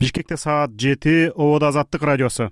Бишкекте саат 7, Ободо Азаттык радиосу.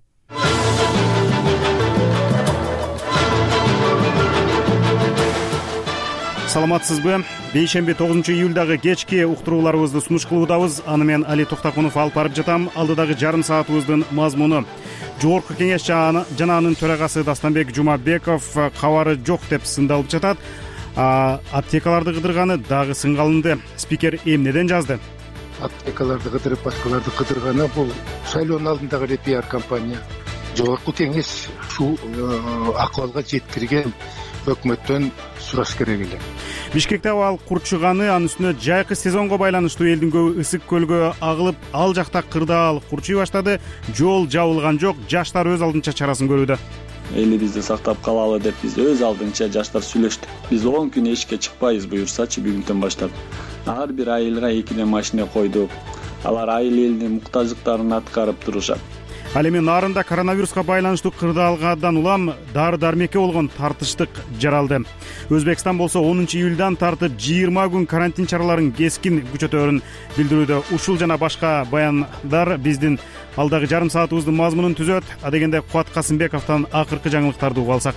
Саламатсызбы? Бейшемби 9-июлдагы кечки уктурууларыбызды сунуш кылуудабыз. Аны мен Али Токтакунов алып барып жатам. Алдыдагы жарым саатыбыздын мазмуну: Жогорку кеңеш жана анын төрагасы Дастанбек Жумабеков кабары жок деп сындалып жатат. Аптекаларды кыдырганы дагы сынга алынды. Спикер эмнеден жазды? Аптекаларды кыдырып, башкаларды кыдырганы бул шайлоонун алдындагы пиар компания. Жогорку кеңеш ушул акыбалга жеткирген өкмөттөн сураш керек эле. Бишкекте абал курчуганы, анын үстүнө жайкы сезонго байланыштуу элдин көбү ысык көлгө агылып, ал жакта кырдаал курчуй баштады. Жол жабылган жок, жаштар өз алдынча чарасын көрүүдө. Элибизди сактап калалы деп биз өз алдынча жаштар сүйлөштүк. Биз 10 күн эшикке чыкпайбыз буюрсачы бүгүнтөн баштап. Ар бир айылга 2 машина койдук. Алар айыл элдин муктаждыктарын аткарып турушат. Ал эми нарында коронавируска байланыштуу кырдаалгадан улам дары-дармекке болгон тартыштык жаралды. Өзбекстан болсо 10-июлдан тартып 20 күн карантин чараларын кескин күчөтөөрүн билдирүүдө. Ушул жана башка баяндар биздин алдагы жарым саатыбыздын мазмунун түзөт. Адегенде Кубат Касымбековдон акыркы жаңылыктарды угуп алсак.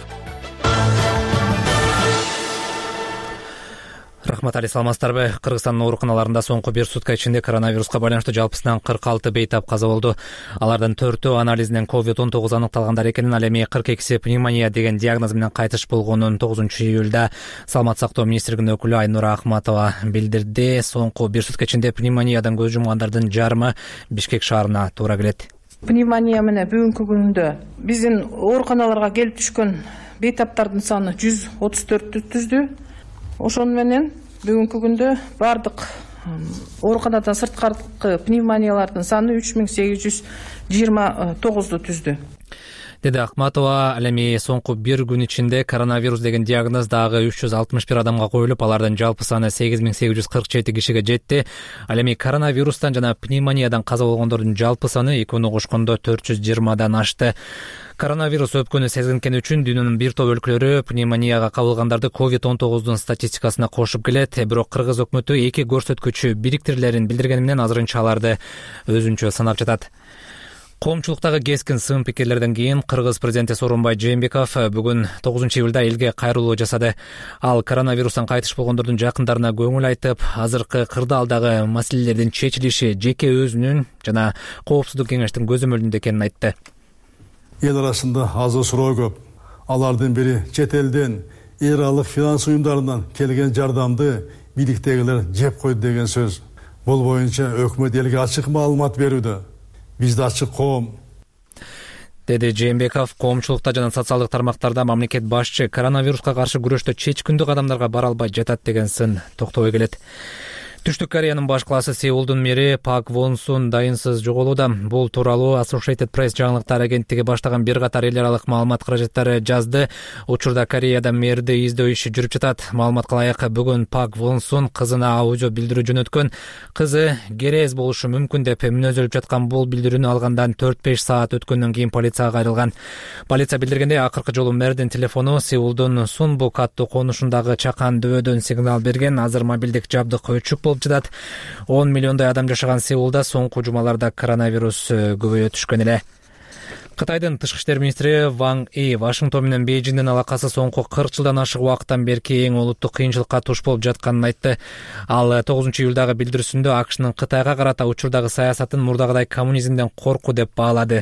Рахмат, Али, саламатсыздарбы? Кыргызстандын ооруканаларында соңку бир сутка ичинде коронавируска байланыштуу жалпысынан 46 бейтап каза болду. Алардын 4-өө анализинен COVID-19 аныкталгандар экенин, ал эми 42-си пневмония деген диагноз менен кайтыш болгонун 9-июлда Саламат сактоо министрлигинин өкүлү Айнура Ахматова билдирди. Соңку бир сутка ичинде пневмониядан көз жумгандардын жарымы Бишкек шаарына туура келет. Пневмония менен бүгүнкү күндө биздин ооруканаларга келип түшкөн бейтаптардын саны 134 түздү. Ошону менен бүгүнкү күндө бардык ооруканадан сырткаркы пневмониялардын саны 3829 түздү. Деди Ахматова. Ал эми соңку бир күн ичинде коронавирус деген диагноз дагы 361 адамга коюлуп, алардын жалпы саны 8847 кишиге жетти. Ал эми коронавирустан жана пневмониядан каза болгондордун жалпы саны экөөнү кошкондо 420 ашты. Коронавирус өпкөнү сезгенкени үчүн дүйнөнүн бир топ өлкөлөрү пневмонияга кабылгандарды COVID-19 статистикасына кошуп келет. Бирок Кыргыз өкмөтү эки көрсөткүчү бириктирилерин билдиргени менен азырынча аларды өзүнчө санап жатат. Коомчулуктагы кескин сын пикирлерден кийин Кыргыз президенти Сооронбай Жээнбеков бүгүн 9-июлда элге кайрылуу жасады. Ал коронавирустан кайтыш болгондордун жакындарына көңүл айтып, азыркы кырдаалдагы маселелердин чечилиши жеке өзүнүн жана коопсуздук кеңештин көзөмөлүндө экенин айтты. Эл арасында азыр суроо көп. Алардын бири чет элден эралык финанс уюмдарынан келген жардамды бийликтегилер жеп койду деген сөз. Бул боюнча өкмөт элге ачык маалымат берүүдө. Бизде ачык коом, деди Жээнбеков. Коомчулукта жана социалдык тармактарда мамлекет башчы коронавируска каршы күрөштө чечкиндүү кадамдарга бара албай жатат деген сын токтобой келет. Түштүк Кореянын баш калаасы Сеулдун мэри Пак Вон Сун дайынсыз жоголууда. Бул тууралуу Associated Press жаңылыктар агенттиги баштаган бир катар эл аралык маалымат каражаттары жазды. Учурда Кореяда мэрди издөө иши жүрүп жатат. Маалыматка ылайык, бүгүн Пак Вон Сун кызына аудио билдирүү жөнөткөн. Кызы керез болушу мүмкүн деп мүнөзөлүп жаткан бул билдирүүнү алгандан 4-5 саат өткөндөн кийин полицияга кайрылган. Полиция билдиргендей, акыркы жолу мэрдин телефону Сеулдун Сунбук аттуу конушундагы чакан дөбөдөн сигнал берген. Азыр мобилдик жабдык өчүк болуп жатат. 10 миллиондой адам жашаган Сеулда соңку жумаларда коронавирус көбөйө түшкөн эле. Кытайдын тышкы иштер министри Ван И Вашингтон менен Бейжиңдин алакасы соңку 40 жылдан ашык убакыттан берки эң олуттук кыйынчылыкка туш болуп жатканын айтты. Ал 9-июлдагы билдирүүсүндө АКШнын Кытайга карата учурдагы саясатын мурдагыдай коммунизмден коркуу деп баалады.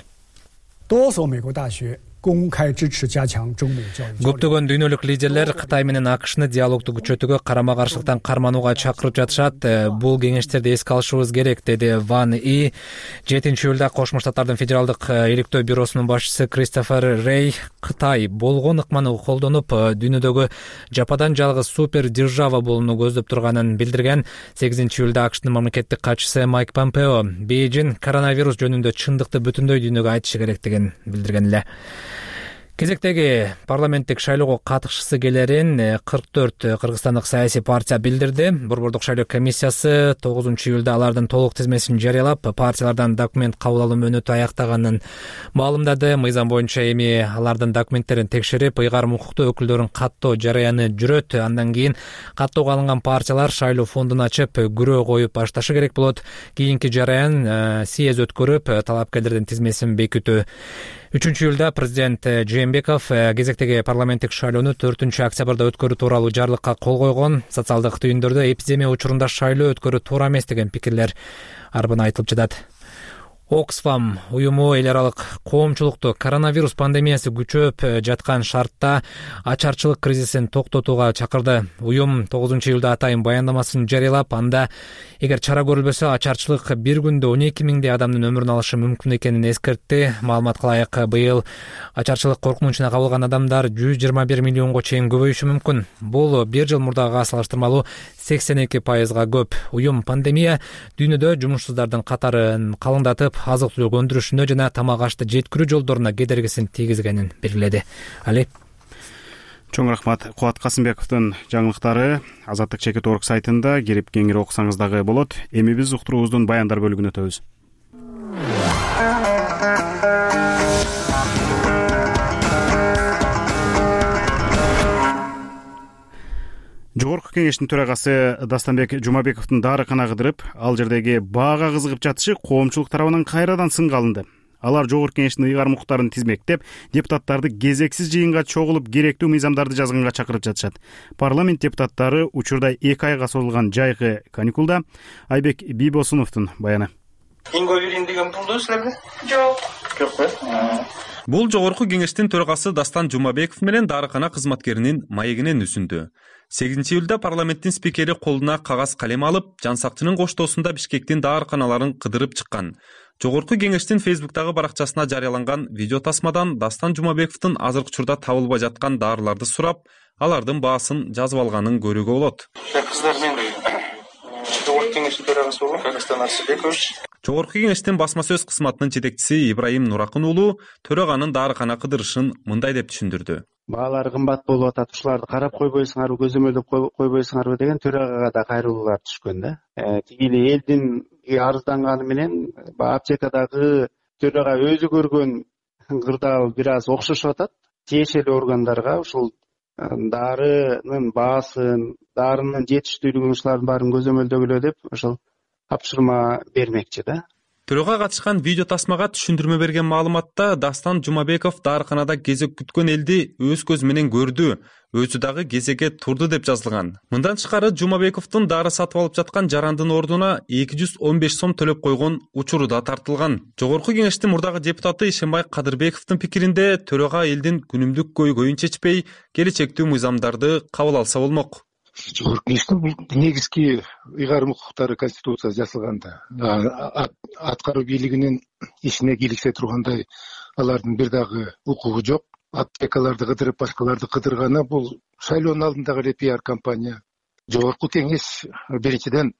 Көптөгөн дүйнөлүк лидерлер Кытай менен АКШны диалогду күчөтүүгө, карама каршылыктан карманууга чакырып жатышат. Бул кеңештерди эске алышыбыз керек, деди Ван И. 7-июлда Кошмо Штаттардын федералдык иликтөө бюросунун башчысы Кристофер Рей Кытай болгон ыкманы колдонуп, дүйнөдөгү жападан жалгыз супер держава болууну көздөп турганын билдирген. 8-июлда АКШнын мамлекеттик катчысы Майк Помпео Бейжиң коронавирус жөнүндө чындыкты бүтүндөй дүйнөгө айтышы керектигин билдирген эле. Кезектеги парламенттик шайлоого катышкысы келерин 44 кыргызстандык саясий партия билдирди. Борбордук шайлоо комиссиясы 9-июлда алардын толук тизмесин жарыялап, партиялардан документ кабыл алуу мөөнөтү аяктаганын маалымдады. Мыйзам боюнча эми алардын документтерин текшерип, ыйгарым укуктуу өкүлдөрүн каттоо жарыяны жүрөт. Андан кийин каттоого алынган партиялар шайлоо фондун ачып, күрөө коюп башташы керек болот. Кийинки жарыян съезд өткөрүп, талапкерлердин тизмесин бекитүү. 3-июлда президент Жээнбеков кезектеги парламенттик шайлоону 4-октябрда өткөрүү тууралуу жарлыкка кол койгон. Социалдык түйүндөрдө эпидемия учурунда шайлоо өткөрүү туура эмес деген пикирлер арбын айтылып жатат. Оксфам уюму эл аралык коомчулукту коронавирус пандемиясы күчөп жаткан шартта ачарчылык кризисин токтотууга чакырды. Уюм 9-июлда атайын баяндамасын жарыялап, анда эгер чара көрүлбөсө ачарчылык бир күндө 12 миңдей адамдын өмүрүн алышы мүмкүн экенин эскертти. Маалыматка ылайык, быйыл ачарчылык коркунучуна кабылган адамдар 121 миллионго чейин көбөйүшү мүмкүн. Бул бир жыл мурдагыга салыштырмалуу 82%га көп. Уюм пандемия дүйнөдө жумушсуздардын катарын калыңдатып, азык-түлүк өндүрүшүнө жана тамак ашты жеткирүү жолдоруна кедергисин тийгизгенин белгиледи. Али. Чоң рахмат. Кубат Касымбековдун жаңылыктары Азаттык чекит орг сайтында кирип кеңири окусаңыз дагы болот. Эми биз уктуруубуздун баяндар бөлүгүнө өтөбүз. Жогорку кеңештин төрагасы Дастанбек Жумабековдун дарыкана кыдырып, ал жердеги баага кызыгып жатышы коомчулук тарабынан кайрадан сынга алынды. Алар жогорку кеңештин ыйгарым укуктарын тизмектеп, депутаттарды кезексиз жыйынга чогулуп керектүү мыйзамдарды жазганга чакырып жатышат. Парламент депутаттары учурда 2 айга созулган жайкы каникулда. Айбек Бийбосуновдун баяны. Инго берин деген болду силерге? Жок. Бул жогорку кеңештин төрагасы Дастан Жумабеков менен дарыкана кызматкеринин маегинен үзүндү. 8-июлда парламенттин спикери колуна кагаз калем алып, Жан Сактынын коштоосунда Бишкектин дарыканаларын кыдырып чыккан. Жогорку кеңештин Фейсбуктагы баракчасына жарыяланган видео тасмадан Дастан Жумабековдун азыркы учурда табылбай жаткан дарыларды сурап, алардын баасын жазып алганын көрүүгө болот. Кыздар, мен жогорку кеңештин төрагасы болгон Дастан Арсыбекович. Жогорку кеңештин басма сөз кызматынын жетекчиси Ибраим Нуракын уулу төраганын дарыкана кыдырышын мындай деп түшүндүрдү. Баалар кымбат болуп атат, ушуларды карап койбойсуңарбы, көзөмөлдөп койбойсуңарбы деген төрагага да кайрылуулар түшкөн да. Тиги элдин арызданганы менен аптекадагы төрага өзү көргөн кырдаал бир аз окшошуп атат. Тиешелүү органдарга ушул дарынын баасын, дарынын жетиштүүлүгүн ушулардын баарын көзөмөлдөгүлө деп ошол тапшырма бермекчи да. Төрөгө катышкан видео тасмага түшүндүрмө берген маалыматта Дастан Жумабеков дарыканада кезек күткөн элди өз көзү менен көрдү, өзү дагы кезекке турду деп жазылган. Мындан тышкары Жумабековдун дары сатып алып жаткан жарандын ордуна 215 сом төлөп койгон учуру да тартылган. Жогорку кеңештин мурдагы депутаты Ишенбай Кадырбековдун пикиринде төрага элдин күнүмдүк көйгөйүн чечпей, келечектүү мыйзамдарды кабыл алса болмок. Жогорку кеңештин бул негизги ыйгарым укуктары конституцияда жазылганда, аткаруу бийлигинин ишине кийликсе тургандай алардын бир дагы укугу жок. Аптекаларды кыдырып, башкаларды кыдырганы бул шайлоонун алдындагы эле пиар кампания. Жогорку кеңеш биринчиден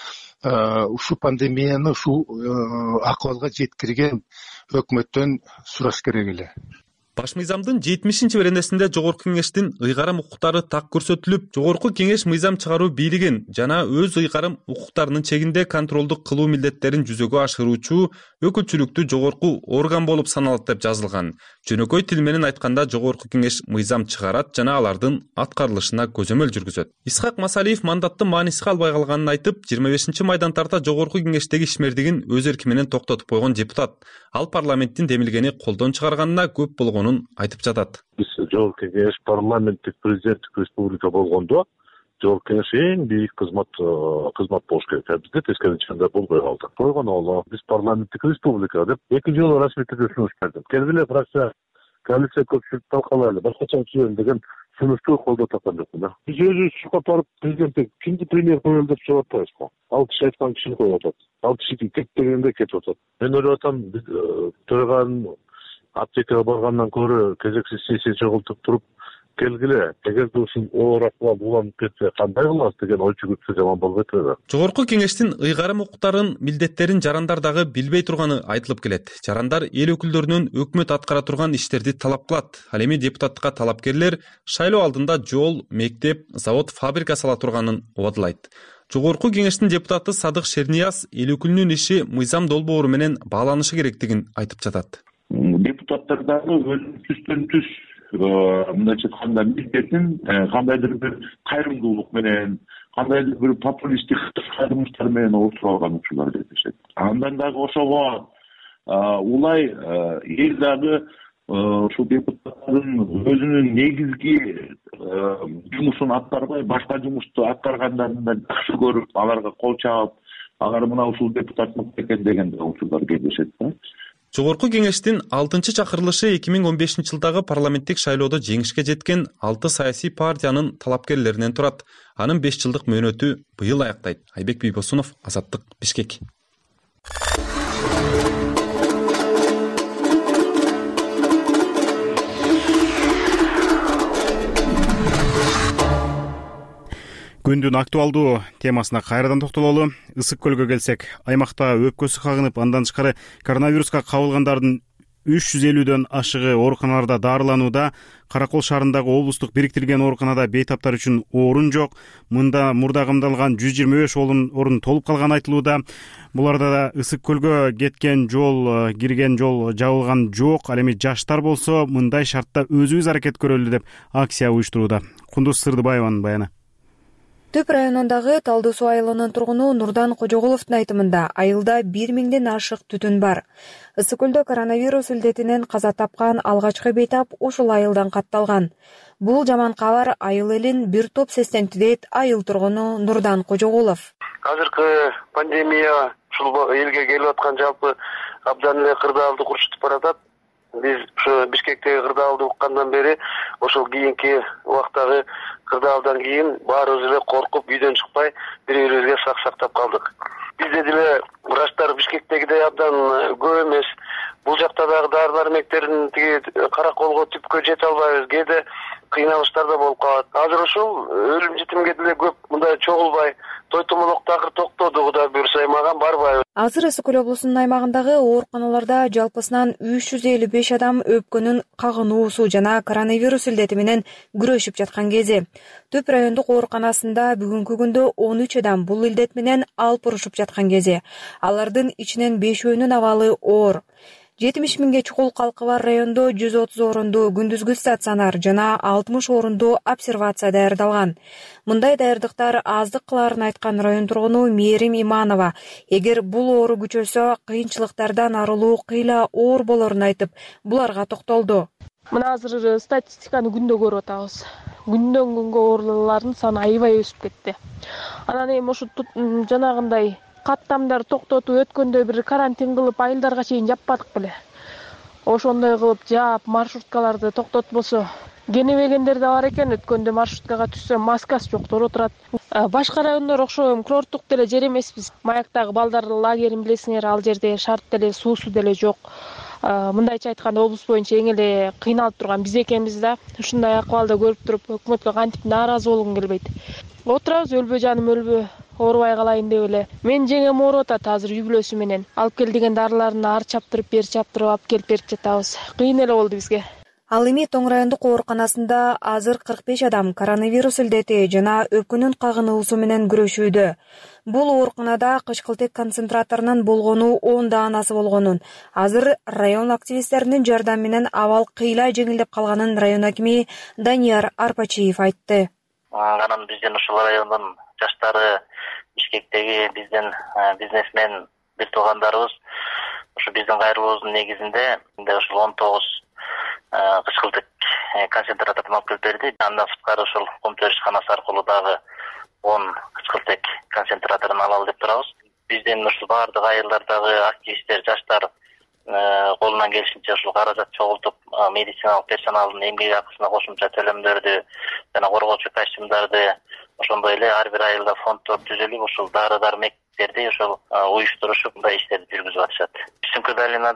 ушу пандемияны ушу акыбалга жеткирген өкмөттөн сураш керек эле. Баш мыйзамдын 70-беренесинде жогорку кеңештин ыйгарым укуктары так көрсөтүлүп, жогорку кеңеш мыйзам чыгаруу бийлигин жана өз ыйгарым укуктарынын чегинде контролдук кылуу милдеттерин жүзөгө ашыруучу өкүлчүлүктүү жогорку орган болуп саналат деп жазылган. Жөнөкөй тил менен айтканда жогорку кеңеш мыйзам чыгарат жана алардын аткарылышына көзөмөл жүргүзөт. Исхак Масалиев мандаттын мааниси калбай калганын айтып, 25-майдан тарта жогорку кеңештеги ишмердигин өз эрки менен токтотуп койгон депутат. Ал парламенттин демилгени колдон чыгарганына көп болгонун айтып жатат. Биз жогорку кеңеш парламенттик президенттик республика болгондо жогорку кеңеш эң бийик кызмат болуш керек. Бизде тескерисинде болбой калды. Койгону биз парламенттик республика деп 2 жолу расмий түрдө сунуш бердим. Келгиле фракция коалиция көпчүлүк талкалайлы, башкача түзөлүн деген сунушту колдоо тапкан жокмун да. Биз өзүбүз чыккап барып президентке кимди премьер коелу деп сурап атпайбызбы? Ал киши айткан кишини коюп атат. Ал киши кет дегенде кетип атат. Мен ойлоп атам, биз төраганын аптекага баргандан көрө кезексиз сессия чогултуп туруп келгиле, эгерде ушул оор акыбал уланып кетсе кандай кылабыз деген ой жүгүртсө жаман болбойт эле. Жогорку кеңештин ыйгарым укуктарын, милдеттерин жарандар дагы билбей турганы айтылып келет. Жарандар эл өкүлдөрүнөн өкмөт аткара турган иштерди талап кылат. Ал эми депутаттыкка талапкерлер шайлоо алдында жол, мектеп, завод, фабрика сала турганын убадылайт. Жогорку кеңештин депутаты Садык Шернияз эл өкүлүнүн иши мыйзам долбоору менен бааланышы керектигин айтып жатат. Депутаттар дагы түстөн түз мындайча айтканда милдетин кандайдыр бир кайрымдуулук менен, кандайдыр бир популисттик кайрымдуулуктар менен олтуруп алган учурлар кездешет. Андан дагы ошого улай эл дагы ушул депутаттардын өзүнүн негизги жумушун аткарбай, башка жумушту аткаргандарын да жакшы көрүп, аларга кол чаап, алар мына ушул депутат мыкты экен деген учурлар кездешет. Жогорку кеңештин 6-чакырылышы 2015 жылдагы парламенттик шайлоодо жеңишке жеткен 6 саясий партиянын талапкерлеринен турат. Анын 5 жылдык мөөнөтү быйыл аяктайт. Айбек Бийбосунов, Азаттык, Бишкек. Күндүн актуалдуу темасына кайрадан токтололу. Ысык көлгө келсек, аймакта өпкөсү кагынып, андан тышкары коронавируска кабылгандардын 350дөн ашыгы ооруканаларда дарыланууда. Каракол шаарындагы облустук бириктирилген ооруканада бейтаптар үчүн орун жок. Мында мурда камдалган 125 орун толуп калганы айтылууда. Буларда да ысык көлгө кеткен жол, кирген жол жабылган жок. Ал эми жаштар болсо мындай шартта өзүбүз аракет көрөлү деп акция уюштурууда. Кундуз Сырдыбаеванын баяны. Түп районундагы Талды суу айылынын тургуну Нурдан Кожоголовдун айтымында айылда 1000ден ашык түтүн бар. Ысык көлдө коронавирус илдетинен каза тапкан алгачкы бейтап ушул айылдан катталган. Бул жаман кабар айыл элин бир топ сестентти дейт айыл тургуну Нурдан Кожоголов. Азыркы пандемия ушул элге келип аткан жалпы абдан эле кырдаалды курчутуп баратат. Биз ушу Бишкектеги кырдаалды уккандан бери ошол кийинки убактагы кырдаалдан кийин баарыбыз эле коркуп үйдөн чыкпай бири-бирибизге сактап калдык. Бизде деле врачтар Бишкектегидей абдан көп эмес. Бул жакта дагы дары-дармектерин тиги караколго түпкө жете албайбыз. Кээде кыйналыштар да болуп калат. Азыр ушул өлүм житимге деле көп мындай чогулбай, той томолок такыр токтоду, Кудай буйрса, маған барбайбыз. Азыр Ысык көл облусунун аймагындагы ооруканаларда жалпысынан 355 адам өпкөнүн кагынуусу жана коронавирус илдети менен күрөшүп жаткан кези. Түп райондук ооруканасында бүгүнкү күндө 13 адам бул илдет менен алпурушуп жаткан кези. Алардын ичинен 5-өөнүн абалы оор. 70 миңге чукул калкы бар райондо 130 орунду күндүзгү стационар жана 60 орунду обсервация даярдалган. Мындай даярдыктар аздык кыларын айткан район тургуну Мээрим Иманова, эгер бул оору күчөсө, кыйынчылыктардан арылуу кыйла оор болорун айтып, буларга токтолду. Мына азыр статистиканы күндө көрүп атабыз. Күндөн күнгө оорулардын саны аябай өсүп кетти. Анан эми ошо жанагындай каттамдар токтотуп өткөндө бир карантин кылып айылдарга чейин жаппадык беле. Ошондой кылып жаап маршруткаларды токтотпосо, кенебегендер да бар экен. Өткөндө маршруткага түссө маскасы жоктор отурат. Башка райондор окшойм курорттук деле жер эмеспиз. Маяктагы балдар лагерин билесиңер, ал жерде шарт деле суусу деле жок. Мындайча айтканда облус боюнча эң эле кыйналып турган биз экенбиз да. Ушундай акыбалды көрүп туруп, өкмөткө кантип нааразы болгум келбейт. Отурабыз, өлбө жаным өлбө, оорубай калайын деп эле. Мен жеңем ооруп атат азыр үй бүлөсү менен. Алып кел деген дарыларын ар чаптырып, бер чаптырып алып келип берип жатабыз. Кыйын эле болду бизге. Ал эми Тоң райондук ооруканасында азыр 45 адам коронавирус илдети жана өпкөнүн кагынуусу менен күрөшүүдө. Бул ооруканада кычкылтек концентраторунун болгону 10дан асы болгонун, азыр район активисттеринин жардамы менен абал кыйла жеңилдеп калганын район акими Данияр Арпачиев айтты. Анан биздин ушул райондун жаштары, Бишкектеги биздин бизнесмен бир туугандарыбыз ушу биздин кайрылуубуздун негизинде ушул 19 кычкылтек концентраторун алып келип берди. Андан сырткары ушул кум төрүшканасы аркылуу дагы 10 кычкылтек концентраторун алалы деп турабыз. Биздин ушул баардык айылдардагы активисттер, жаштар колунан келишинче ушул каражат чогултуп, медициналык персоналдын эмгек акысына кошумча төлөмдөрдү жана коргоочу костюмдарды, ошондой эле ар бир айылда фонддор түзүлүп, ушул дары-дармектерди ушул уюштурушуп, мындай иштерди жүргүзүп атышат. Түшүнкү долинада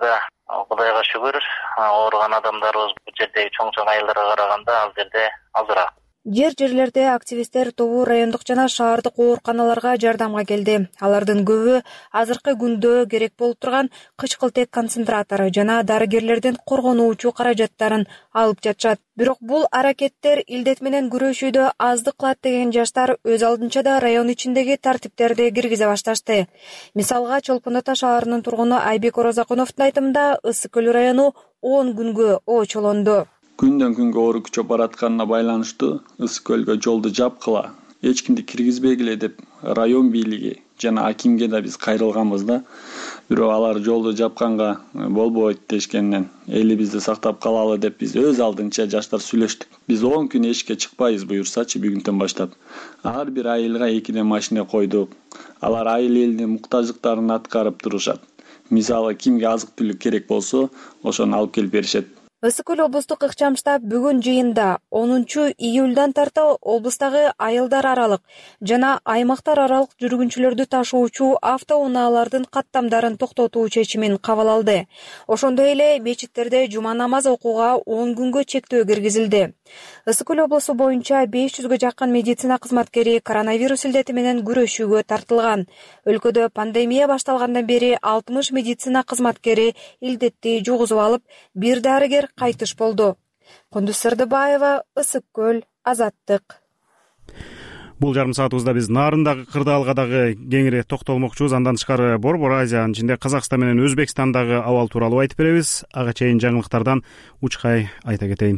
Кудайга шүгүр, ооруган адамдарыбыз бул жердеги чоң айылдарга караганда ал жерде азыраак. Жерлерде активисттер тобу райондук жана шаардык ооруканаларга жардамга келди. Алардын көбү азыркы күндө керек болуп турган кычкылтек концентратору жана дарыгерлердин коргонуучу каражаттарын алып жатышат. Бирок бул аракеттер илдет менен күрөшүүдө аздык кылат деген жаштар өз алдынча да район ичиндеги тартиптерди киргизе башташты. Мисалга Чолпон Ата шаарынын тургуну Айбек Орозакуновдун айтымында Ысык көл району 10 күнгө оочолонду. Күндөн күнгө оору күчөп баратканына байланыштуу Ысык көлгө жолду жапкыла, эч кимди киргизбегиле деп район бийлиги жана акимге да биз кайрылганбыз да. Бирок алар жолду жапканга болбойт дешкенден элибизди сактап калалы деп биз өз алдынча жаштар сүйлөштүк. Биз 10 күн эшикке чыкпайбыз буюрсачы бүгүнтөн баштап. Ар бир айылга 2 машина койдук. Алар айыл элдин муктаждыктарын аткарып турушат. Мисалы кимге азык түлүк керек болсо, ошону алып келип беришет. Ысык көл облустук ыкчам штаб бүгүн жыйында 10 июлдан тарта облустагы айылдар аралык жана аймактар аралык жүргүнчүлөрдү ташуучу автоунаалардын каттамдарын токтотуу чечимин кабыл алды. Ошондой эле мечиттерде жума намаз окууга 10 күнгө чектөө киргизилди. Ысык көл облусу боюнча 500гө жакын медицина кызматкери коронавирус илдети менен күрөшүүгө тартылган. Өлкөдө пандемия башталгандан бери 60 медицина кызматкери илдетти жугузуп алып, бир дарыгер кайтыш болду. Кундуз Сырдыбаева, Ысык көл, Азаттык. Бул жарым саатыбызда биз нарындагы кырдаалгадагы кеңири токтолмокчубуз. Андан тышкары Борбор Азиянын ичинде Казакстан менен Өзбекстандагы абал тууралуу айтып беребиз. Ага чейин жаңылыктардан учкай айта кетейин.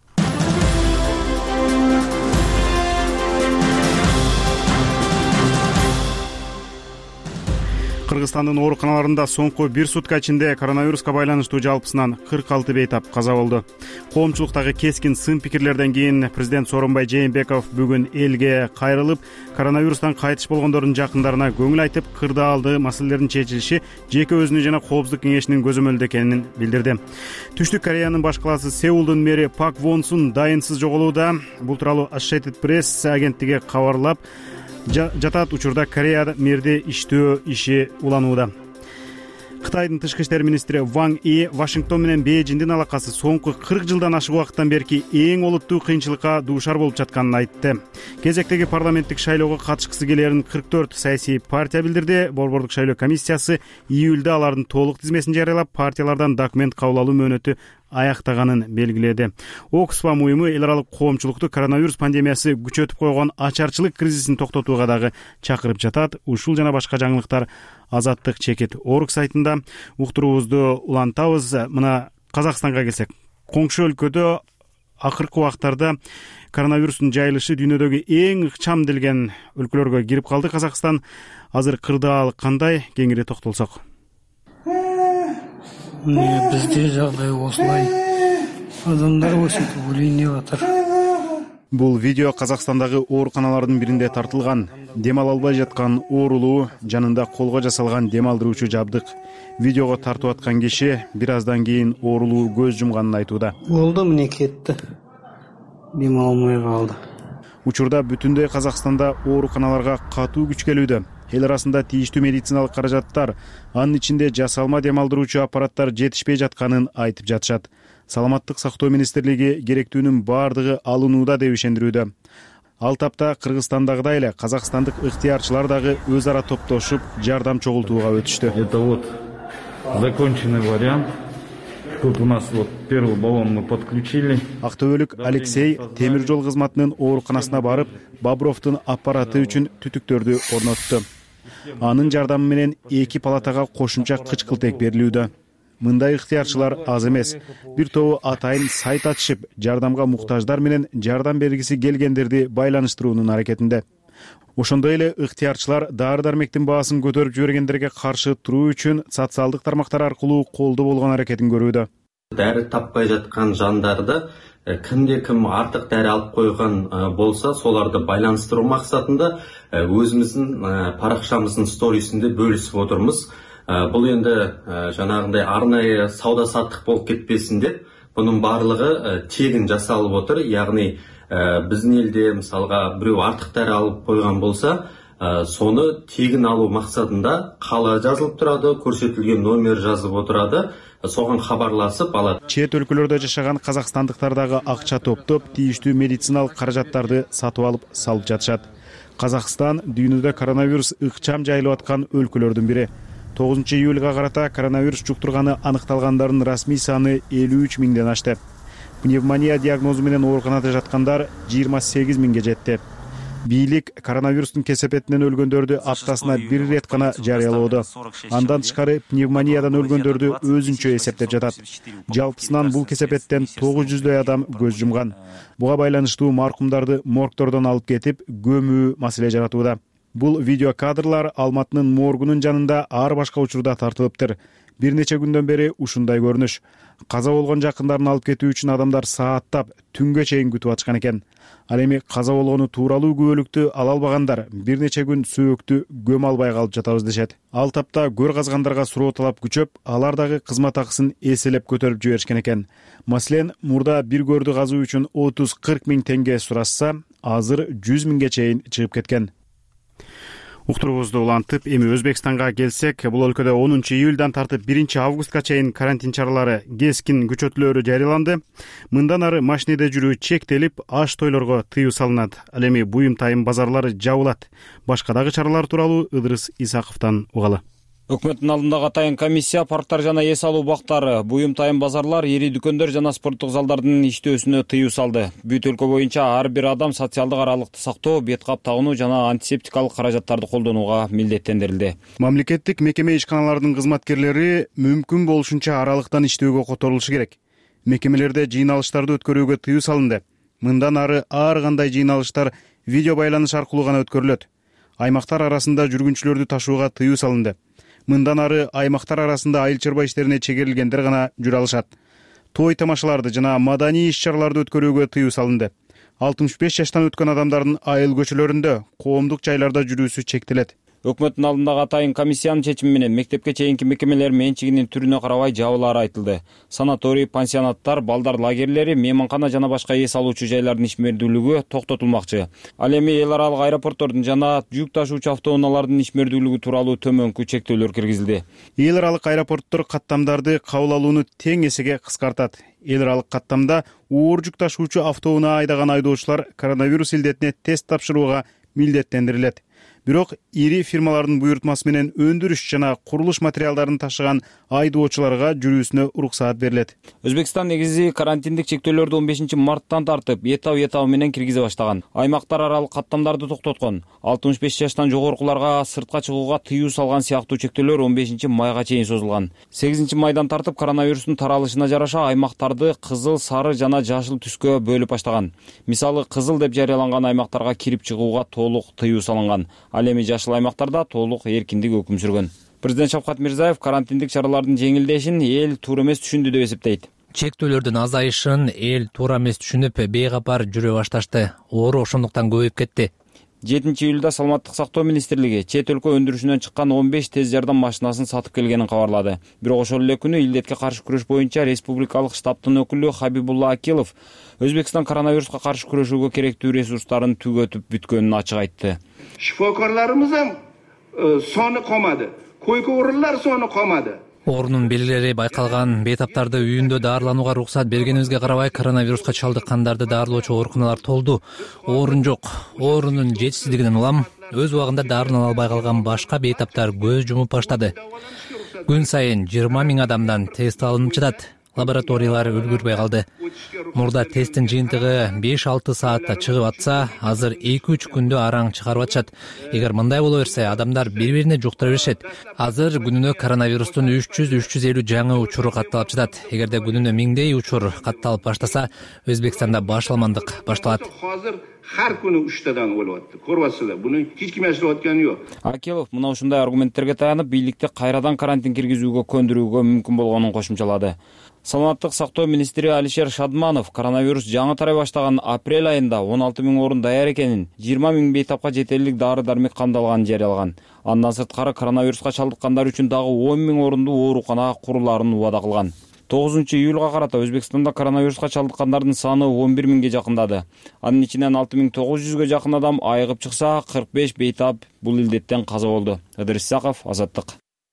Кыргызстандын ооруканаларында соңку бир сутка ичинде коронавируска байланыштуу жалпысынан 46 бейтап каза болду. Коомчулуктагы кескин сын пикирлерден кийин президент Сооронбай Жээнбеков бүгүн элге кайрылып, коронавирустан кайтыш болгондордун жакындарына көңүл айтып, кырдаалды маселелердин чечилиши жеке өзүнүн жана Коопсуздук кеңешинин көзөмөлүндө экенин билдирди. Түштүк Кореянын баш калаасы Сеулдун мэри Пак Вонсун дайынсыз жоголууда. Бул тууралуу Associated Press агенттиги кабарлап жатат. Учурда Корея мэрди иштөө иши уланууда. Кытайдын тышкы иштер министри Ван И Вашингтон менен Бейжиңдин алакасы соңку 40 жылдан ашык убакыттан берки эң олуттуу кыйынчылыкка дуушар болуп жатканын айтты. Кезектеги парламенттик шайлоого катышкысы келерин 44 саясий партия билдирди. Борбордук шайлоо комиссиясы июлда алардын толук тизмесин жарыялап, партиялардан документ кабыл алуу мөөнөтү аяктаганын белгиледи. Оксфам уюму эл аралык коомчулукту коронавирус пандемиясы күчөтүп койгон ачарчылык кризисин токтотууга дагы чакырып жатат. Ушул жана башка жаңылыктар Азаттык чекит орг сайтында. Уктуруубузду улантабыз. Мына Казакстанга келсек, коңшу өлкөдө акыркы убактарда коронавирустун жайылышы дүйнөдөгү эң ыкчам делген өлкөлөргө кирип калды. Казакстан азыр кырдаал кандай, кеңири токтолсок. Бизде жагдай осулай. Адамдар өсүп өлүнүп атат. Бул видео Казакстандагы ооруканалардын биринде тартылган. Дем ала албай жаткан оорулуу жанында колго жасалган дем алдыруучу жабдык. Видеого тартып аткан киши бир аздан кийин оорулуу көз жумганын айтууда. Болду, мына кетти. Дем алмай калды. Учурда бүтүндөй Казакстанда ооруканаларга катуу күч келүүдө. Эл арасында тийиштүү медициналык каражаттар, анын ичинде жасалма дем алдыруучу аппараттар жетишпей жатканын айтып жатышат. Саламаттык сактоо министрлиги керектүүнүн бардыгы алынууда деп ишендирүүдө. Ал тапта Кыргызстандагыдай эле казакстандык ыктыярчылар дагы өз ара топтошуп жардам чогултууга өтүштү. Это вот законченный вариант. Тут у нас вот первый баллон мы подключили. Актөбөлүк Алексей темир жол кызматынын ооруканасына барып, Бобровдун аппараты үчүн түтүктөрдү орнотту. Анын жардамы менен 2 палатага кошумча кычкылтек берилүүдө. Мындай ыктыярчылар аз эмес. Бир тобу атайын сайт ачышып, жардамга муктаждар менен жардам бергиси келгендерди байланыштыруунун аракетинде. Ошондой эле ыктыярчылар дары-дармектин баасын көтөрүп жибергендерге каршы туруу үчүн социалдык тармактар аркылуу колдоо болгон аракетин көрүүдө. Дәрі таппай жаткан жандарды кимде-ким артык дәрі алып койгон болса, соларды байланыстыруу максатында өзүбүздүн паракчамыздын сторисинде бөлүшүп отурмуз. Бул энди жанагындай арнайы сауда саттык болуп кетпесин деп, бунун баардыгы тегин жасалып отур. Ягни биздин элде мисалга бирөө артык дәрі алып койгон болса, соны тегін алу мақсатында қала жазылып тұрады, көрсетілген номер жазып отырады, соған хабарласып алады. Чет өлкөлөрдө жашаган казакстандыктардагы акча топтоп, тийиштүү медициналык каражаттарды сатып алып салып жатышат. Казакстан дүйнөдө коронавирус ыкчам жайылып аткан өлкөлөрдүн бири. 9-июлга карата коронавирус жуктурганы аныкталгандардын расмий саны 53 миңден ашты. Пневмония диагнозу менен ооруканада жаткандар 28 миңге жетти. Бийлик коронавирустун кесепетинен өлгөндөрдү аптасына 1 рет гана жарыялоодо. Андан тышкары пневмониядан өлгөндөрдү өзүнчө эсептеп жатат. Жалпысынан бул кесепеттен 900дөй адам көз жумган. Буга байланыштуу маркумдарды моргтордон алып кетип, көмүү маселе жаратууда. Бул видео кадрлар Алматынын моргунун жанында ар башка учурда тартылыптыр. Бир нече күндөн бери ушундай көрүнүш. Каза болгон жакындарын алып кетүү үчүн адамдар сааттап, түнгө чейин күтүп атышкан экен. Ал эми каза болгону тууралуу күбөлүктү ала албагандар бир нече күн сөөктү көм албай калып жатабыз дешет. Ал тапта көр казгандарга суроо талап күчөп, алар дагы кызмат акысын эселеп көтөрүп жиберишкен экен. Маселен, мурда бир көрдү казуу үчүн 30-40 миң теңге сурашса, азыр 100 миңге чейин чыгып кеткен. Уктуруубузду улантып, эми Өзбекстанга келсек, бул өлкөдө 10-июлдан тартып 1-августка чейин карантин чаралары кескин күчөтүлөөрү жарыяланды. Мындан ары машинеде жүрүү чектелип, аш тойлорго тыюу салынат. Ал эми буюм тайым базарлары жабылат. Башка дагы чаралар тууралуу Ыдырыс Исаковдон угалы. Өкмөттүн алдындагы атайын комиссия парктар жана эс алуу бактары, буюм тайым базарлар, ири дүкөндөр жана спорттук залдардын иштөөсүнө тыюу салды. Бүт өлкө боюнча ар бир адам социалдык аралыкты сактоо, бет кап тагынуу жана антисептикалык каражаттарды колдонууга милдеттендирилди. Мамлекеттик мекеме ишканалардын кызматкерлери мүмкүн болушунча аралыктан иштөөгө которулушу керек. Мекемелерде жыйналыштарды өткөрүүгө тыюу салынды. Мындан ары ар кандай жыйналыштар видео байланыш аркылуу гана өткөрүлөт. Аймактар арасында жүргүнчүлөрдү ташууга тыюу салынды. Мындан ары аймактар арасында айыл чарба иштерине чегерилгендер гана жүрө алышат. Той тамашаларды жана маданий иш-чараларды өткөрүүгө тыюу салынды. 65 жаштан өткөн адамдардын айыл көчөлөрүндө, коомдук жайларда жүрүүсү чектелет. Өкмөттүн алдындагы атайын комиссиянын чечими менен мектепке чейинки мекемелер менчигинин түрүнө карабай жабылаары айтылды. Санаторий, пансионаттар, балдар лагерлери, мейманкана жана башка эс алуучу жайлардын ишмердүүлүгү токтотулмакчы. Ал эми эл аралык аэропорттордун жана жүк ташуучу автоунаалардын ишмердүүлүгү тууралуу төмөнкү чектөөлөр киргизилди. Эл аралык аэропорттор каттамдарды кабыл алууну тең эсеге кыскартат. Эл аралык каттамда оор жүк ташуучу автоунаа айдаган айдоочулар коронавирус илдетине тест тапшырууга милдеттендирилет. Бирок ири фирмалардын буйртмасы менен өндүрүш жана курулуш материалдарын ташыган айдоочуларга жүрүүсүнө уруксаат берилет. Өзбекстан негизи карантиндик чектөөлөрдү 15 марттан тартып, этап менен киргизе баштаган. Аймактар аралык каттамдарды токтоткон. 65 жаштан жогоркуларга сыртка чыгууга тыюу салган сыяктуу чектөөлөр 15 майга чейин созулган. 8 майдан тартып коронавирустун таралышына жараша аймактарды кызыл, сары жана жашыл түскө бөлүп баштаган. Мисалы, кызыл деп жарыяланган аймактарга кирип чыгууга толук тыюу салынган. Ал эми жашыл аймактарда толук эркиндик өкүм сүргөн. Президент Шавкат Мирзиёев карантиндик чаралардын жеңилдешин эл туура эмес түшүндү деп эсептейт. Чектөөлөрдүн азайышын эл туура эмес түшүнүп, бейкапар жүрө башташты. Оору ошондуктан көбөйүп кетти. 7-июлда Саламаттык сактоо министрлиги чет өлкө өндүрүшүнөн чыккан 15 тез жардам машинасын сатып келгенин кабарлады. Бирок ошол эле күнү илдетке каршы күрөш боюнча республикалык штабтын өкүлү Хабибулла Акилов Өзбекстан коронавируска каршы күрөшүүгө керектүү ресурстарын түгөтүп бүткөнүн ачык айтты. Shifokorlarimiz ham soni qolmadi. Koyka o'rinlar soni qolmadi. Оорунун белгилери байкалган бейтаптарды үйүндө даарыланууга уруксат бергенибизге карабай коронавируска чалдыккандарды даарылоочу ооруканалар толду. Орун жок. Оорунун жетишсиздигинен улам өз убагында даарын ала албай калган башка бейтаптар көз жумуп баштады. Күн сайын 20 миң адамдан тест алынып жатат. Лабораториялар үлгүрбөй калды. Мурда тесттин жыйынтыгы 5-6 саатта чыгып атса, азыр 2-3 күндө араң чыгарып атышат. Эгер мындай боло берсе, адамдар бири-бирине жуктура беришет. Азыр күнүнө коронавирустун 300-350 жаңы учуру катталып жатат. Эгерде күнүнө 1000дей учур катталып баштаса, Өзбекстанда башаламандык башталат. Har kuni 3 tadan o'lyapti. Ko'ryapsizlar, buni hech kim yashirayotgani yo'q. Акилов мына ушундай аргументтерге таянып, бийликти кайрадан карантин киргизүүгө көндүрүүгө мүмкүн болгонун кошумчалады. Саламаттык сактоо министри Алишер Шадманов коронавирус жаңы тарай баштаган апрель айында 16 миң орун даяр экенин, 20 миң бейтапка жетерлик дары-дармек камдалганын жарыялаган. Андан сырткары коронавируска чалдыккандар үчүн дагы 10 миң орундуу оорукана курулаарын убада кылган. 9-июлга карата Өзбекстанда коронавируска чалдыккандардын саны 11 миңге жакындады. Анын ичинен 6900ге жакын адам айыгып чыкса, 45 бейтап бул илдеттен каза болду. Ыдырыс Исаков, Азаттык.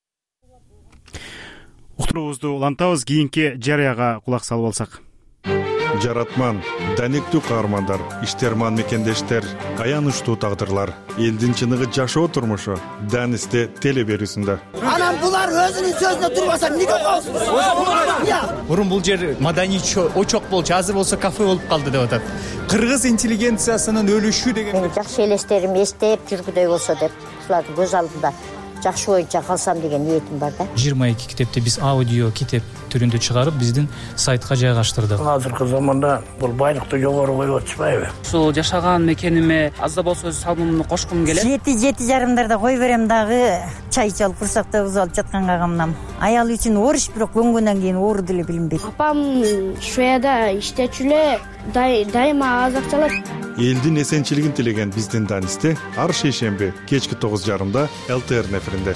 Уктуруубузду улантабыз, кийинки жарыяга кулак салып алсак. Жаратман, даниктүү каармандар, иштерман мекендештер, аянычтуу тагдырлар, элдин чыныгы жашоо турмушу Данисте теле берүүсүндө. Анан булар өзүнүн сөзүнө турбаса эмнеге коесуз? Мурун бул жер маданий очок болчу, азыр болсо кафе болуп калды деп атат. Кыргыз интеллигенциясынын өлүшү деген. Жакшы элестерим эстеп жүргүдөй болсо деп, ушулардын көз алдында жакшы боюнча калсам деген ниетим бар да. 22 китепти биз аудио китеп түрүндө чыгарып, биздин сайтка жайгаштырдык. Азыркы заманда бул байлыкты жогору коюп атышпайбы? Ушул жашаган мекениме аз да болсо өз салымымды кошкум келет. 7:30 коюп дагы чай чалып курсакта уз алып жатканга камнам. Аял үчүн ориш бирок көнгөндөн кийин оор деле билинбейт. Апам Шведияда иштечү эле, дайыма аз акча алат. Элдин эсенчилигин тилеген биздин Данисте ар шейшемби кечки 9:30 ЛТР эфиринде.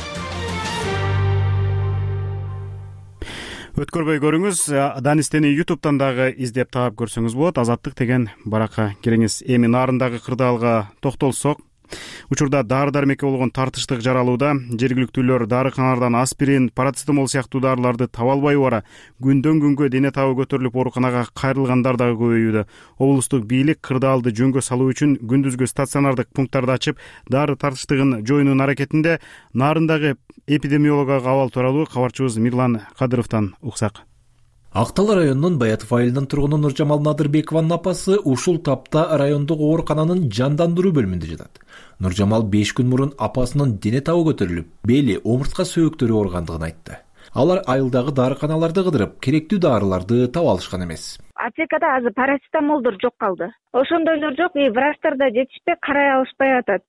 Өткөрбөй көрүңүз, Данистени YouTube'дан дагы издеп таап көрсөңүз болот. Азаттык деген баракка кириңиз. Эми нарындагы кырдаалга токтолсок, учурда дары-дармекке болгон тартыштык жаралууда. Жергиликтүүлөр дарыканалардан аспирин, парацетамол сыяктуу дарыларды таба албай бара. Күндөн күнгө дене табы көтөрүлүп ооруканага кайрылгандар дагы көбөйүүдө. Облустук бийлик кырдаалды жөнгө салуу үчүн күндүзгү стационардык пункттарды ачып, дары тартыштыгын жоюунун аракетинде. Нарындагы эпидемиологиялык абал тууралуу кабарчыбыз Мирлан Кадыровдон уксак. Актал районунун Баятов айылынын тургуну Нуржамал Надырбекованын апасы ушул тапта райондук оорукананын жандандыруу бөлүмүндө жатат. Нуржамал 5 күн мурун апасынын дене табы көтөрүлүп, бели, омуртка сөөктөрү ооругандыгын айтты. Алар айылдагы дарыканаларды кыдырып, керектүү дарыларды таба алышкан эмес. Аптекада азыр парацетамолдор жок калды. Ошондойлор жок, врачтар да жетишпей, карай алышпай атат.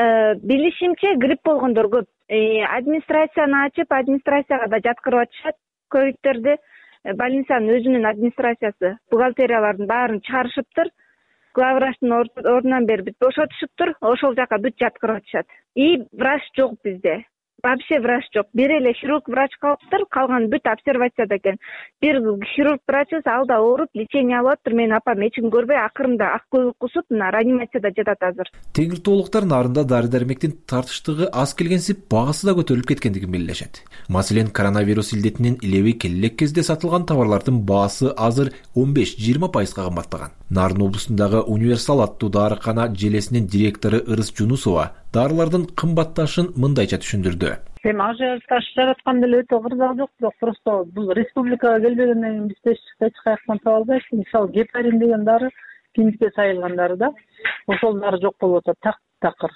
Билишимче грипп болгондор көп. Администрацияны ачып, администрацияга да жаткырып атышат. Ковидтерди больницанын өзүнүн администрациясы, бухгалтериялардын баарын чыгарышыптыр. Главврачтын ордунан бери бүт бошотушуптур. Ошол жака бүт жаткырып атышат. Врач жок бизде. Вообще врач жок. Бир эле хирург врач калыптыр, калган бүт обсервацияда экен. Бир хирург врачыбыз ал да ооруп, лечение алып атыптыр. Менин апам эч күн көрбөй, акырында ак көбүк кусуп, реанимацияда жатат азыр. Теңиртоолуктар нарында дары-дармектин тартыштыгы аз келгенсип, багасы да көтөрүлүп кеткендигин белгилешет. Маселен, коронавирус илдетинин илеби келелек кезде сатылган товарлардын баасы азыр 15-20% кымбаттаган. Нарын облусундагы Универсал аттуу дарыкана желесинин директору Ырыс Жунусова дарылардын кымбатташын мындайча түшүндүрдү. Ажиотаж жаратканда эле өтө кырдаал жок, бирок просто бул республикага келбегенден кийин бизде эч каяктан таба албайбыз. Мисалы гепарин деген дары, киндикке сайылган дары да, ошол дары жок болуп атат, такыр.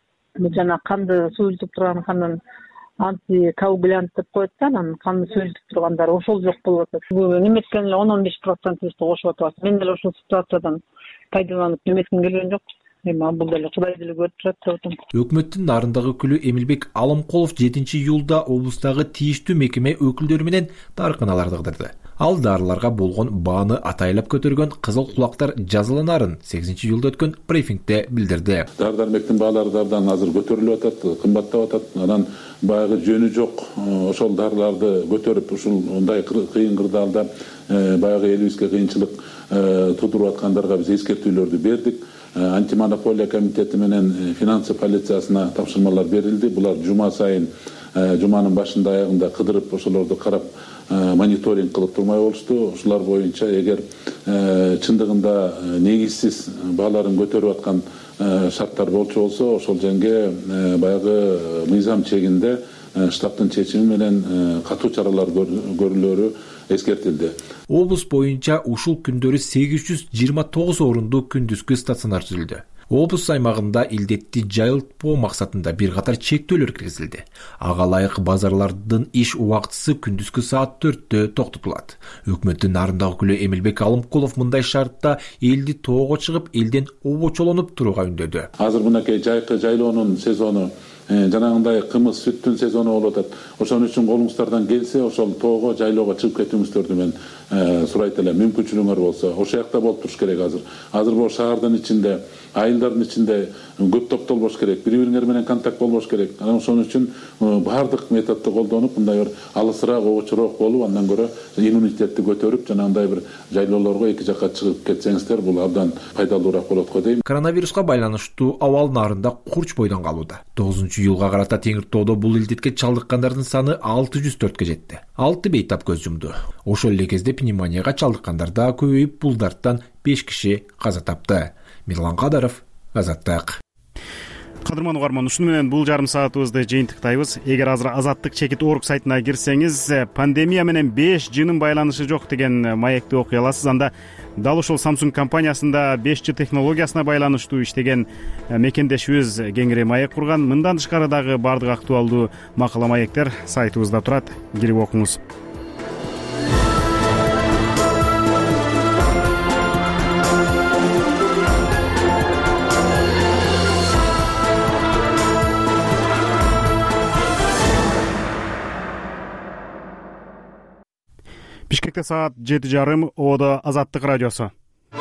Жана канды суюлтуп турган канын антикоагулянт деп коет да, анан канды суюлтуп турган дары ошол жок болуп атат. Неметкен эле 10-15% кошуп атат. Мен деле ошол ситуациядан пайдаланып неметким келген жок. Бул деле Кудай деле көрүп турат деп атам. Өкмөттүн нарындагы өкүлү Эмилбек Алымкулов 7-июлда облустагы тийиштүү мекеме өкүлдөрү менен дарыканаларды кыдырды. Ал дарыларга болгон бааны атайлап көтөргөн Кызыл кулактар жазаланарын 8-июлда өткөн брифингде билдирди. Дары-дармектин баалары дардан азыр көтөрүлүп атат, кымбаттап атат. Анан баягы жөнү жок ошол дарыларды көтөрүп ушул мындай кыйын кырдаалда баягы элибизге кыйынчылык тудуруп аткандарга биз эскертүүлөрдү бердик. Антимонополия комитети менен финансы полициясына тапшырмалар берилди. Булар жума сайын, жуманын башында аягында кыдырып, ошолорду карап, мониторинг кылып турмай болушту. Ушулар боюнча эгер чындыгында негизсиз бааларын көтөрүп аткан шарттар болчу болсо, ошол жерге баягы мыйзам чегинде штабтын чечими менен катуу чаралар көрүлөрү эскертилди. Облус боюнча ушул күндөрү 829 орунду күндүзгү стационар түзүлдү. Облус аймагында илдетти жайылтпоо максатында бир катар чектөөлөр киргизилди. Ага ылайык базарлардын иш убактысы күндүзгү саат 4-тө токтотулат. Өкмөттүн нарындагы өкүлү Эмилбек Алымкулов мындай шартта элди тоого чыгып, элден обочолонуп турууга үндөдү. Азыр мынакей жайкы жайлоонун сезону жанагындай кымыз сүттүн сезону болуп атат. Ошон үчүн колуңуздардан келсе ошол тоого, жайлоого чыгып кетүүңүздөрдү мен сурайт элем. Мүмкүнчүлүгүңөр болсо, ошол жакта болуп туруш керек азыр. Азыр бул шаардын ичинде, айылдардын ичинде көп топто болбош керек, бири-бириңер менен контакт болбош керек. Анан ошон үчүн баардык методду колдонуп, мындай бир алысыраак, оочураак болуп, андан көрө иммунитетти көтөрүп, жанагындай бир жайлоолорго эки жакка чыгып кетсеңиздер, бул абдан пайдалуураак болот го дейм. Коронавируска байланыштуу абал нарында курч бойдон калууда. 9-июлга карата Теңир тоодо бул илдетке чалдыккандардын саны 604 жетти. 6 бейтап көз жумду. Ошол эле кезде пневмонияга чалдыккандар да көбөйүп, бул дарттан 5 киши каза тапты. Мирлан Кадаров, Азаттык. Кадырман угарман, ушуну менен бул жарым саатыбызды жыйынтыктайбыз. Эгер азыр Азаттык чекит орг сайтына кирсеңиз, пандемия менен 5G'нын байланышы жок деген маекти окуй аласыз. Анда дал ошол Samsung компаниясында 5G технологиясына байланыштуу иштеген мекендешибиз кеңири маек курган. Мындан тышкары дагы бардык актуалдуу макала маектер сайтыбызда турат. Кирип окуңуз. Бишкекте саат 7:30, Оодо Азаттык радиосу.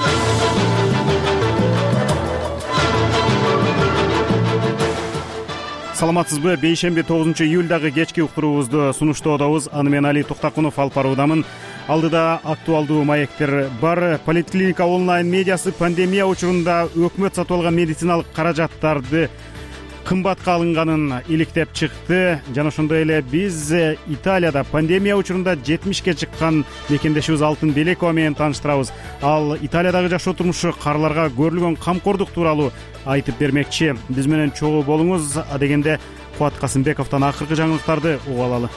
Саламатсызбы? Бейшемби 9-июлдагы кечки уктуруубузду сунуштоодобуз. Аны мен Али Токтакунов алып баруудамын. Алдыда актуалдуу маектер бар. Поликлиника онлайн медиасы пандемия учурунда өкмөт сатып алган медициналык каражаттарды кымбатка алынганын иликтеп чыкты. Жана ошондой эле биз Италияда пандемия учурунда 70ке чыккан мекендешибиз Алтын Белекова менен тааныштырабыз. Ал Италиядагы жашоо турмушу, каарыларга көрүлгөн камкордук тууралуу айтып бермекчи. Биз менен чогуу болуңуз. Адегенде Кубат Касымбековдон акыркы жаңылыктарды угуп алалы.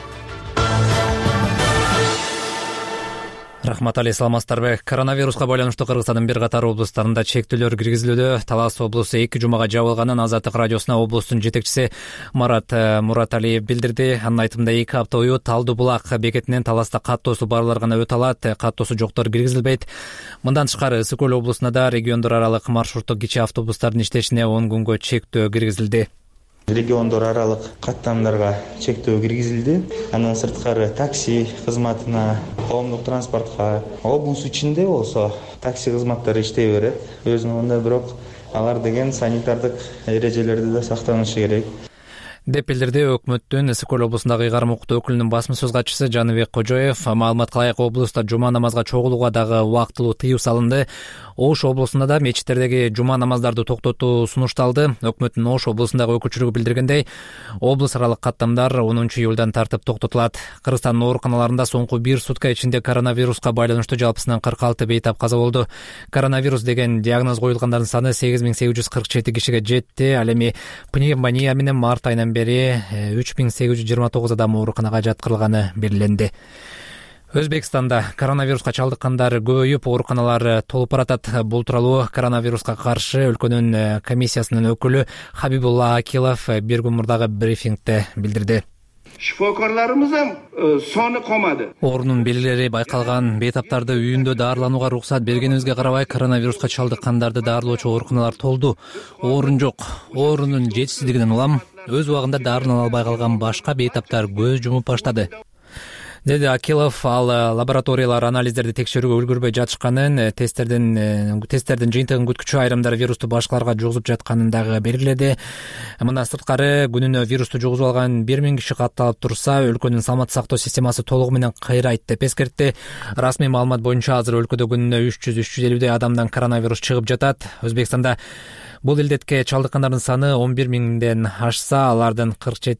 Рахмат Али, саламатсыздарбы? Коронавируска байланыштуу Кыргызстандын бир катар облустарында чектөөлөр киргизилүүдө. Талас облусу 2 жумага жабылганын Азаттык радиосуна облустун жетекчиси Марат Мураталиев билдирди. Анын айтымында 2 апта бою Талдуу булак бекетинен Таласта каттоосу барлар гана өтө алат, каттоосу жоктор киргизилбейт. Мындан тышкары Ысык көл облусуна да региондор аралык маршруттук кичи автобустардын иштешине 10 күнгө чектөө киргизилди. Региондор аралык каттамдарга чектөө киргизилди. Андан сырткары такси кызматына, коомдук транспортко, облус ичинде болсо такси кызматтары иштей берет. Өзүнүн бирок алар деген санитардык эрежелерди да сактанышы керек деп билдирди өкмөттүн Ысык көл облусундагы ыйгарым укуктуу өкүлүнүн басма сөз катчысы Жаныбек Кожоев. Маалымат кылайык, облуста жума намазга чогулууга дагы убактылуу тыюу салынды. Ош облусунда да мечиттердеги жума намаздарды токтотуу сунушталды. Өкмөттүн Ош облусундагы өкүлчүлүгү билдиргендей, облус аралык каттамдар 10-июлдан тартып токтотулат. Кыргызстандын ооруканаларында соңку 1 сутка ичинде коронавируска байланыштуу жалпысынан 46 бейтап каза болду. Коронавирус деген диагноз коюлгандардын саны 8847 кишиге жетти. Ал эми пневмония менен март айынан бери 3829 адам ооруканага жаткырылганы белгиленди. Өзбекстанда коронавируска чалдыккандар көбөйүп, ооруканалар толуп баратат. Бул тууралуу коронавируска каршы өлкөнүн комиссиясынын өкүлү Хабибулла Акилов бир күн мурдагы брифингде билдирди. Shifokorlarimiz ham soni qolmadi. Оорунун белгилери байкалган бейтаптарды үйүндө даарыланууга уруксат бергенибизге карабай, коронавируска чалдыккандарды даарылоочу ооруканалар толду. Орун жок. Оорунун жетишсиздигинен улам өз убагында даарылана албай калган башка бейтаптар көз жумуп баштады, деди Акилов. Ал лабораториялар анализдерди текшерүүгө үлгүрбөй жатышканын, тесттердин жыйынтыгын күткүчү айрымдар вирусту башкаларга жугузуп жатканын дагы белгиледи. Мындан сырткары, күнүнө вирусту жугузуп алган 1000 киши катталып турса, өлкөнүн саламаттык сактоо системасы толугу менен кыйрайт деп эскертти. Расмий маалымат боюнча азыр өлкөдө күнүнө 300-350 адамдан коронавирус чыгып жатат. Өзбекстанда бул илдетке чалдыккандардын саны 11 миңден ашса, алардын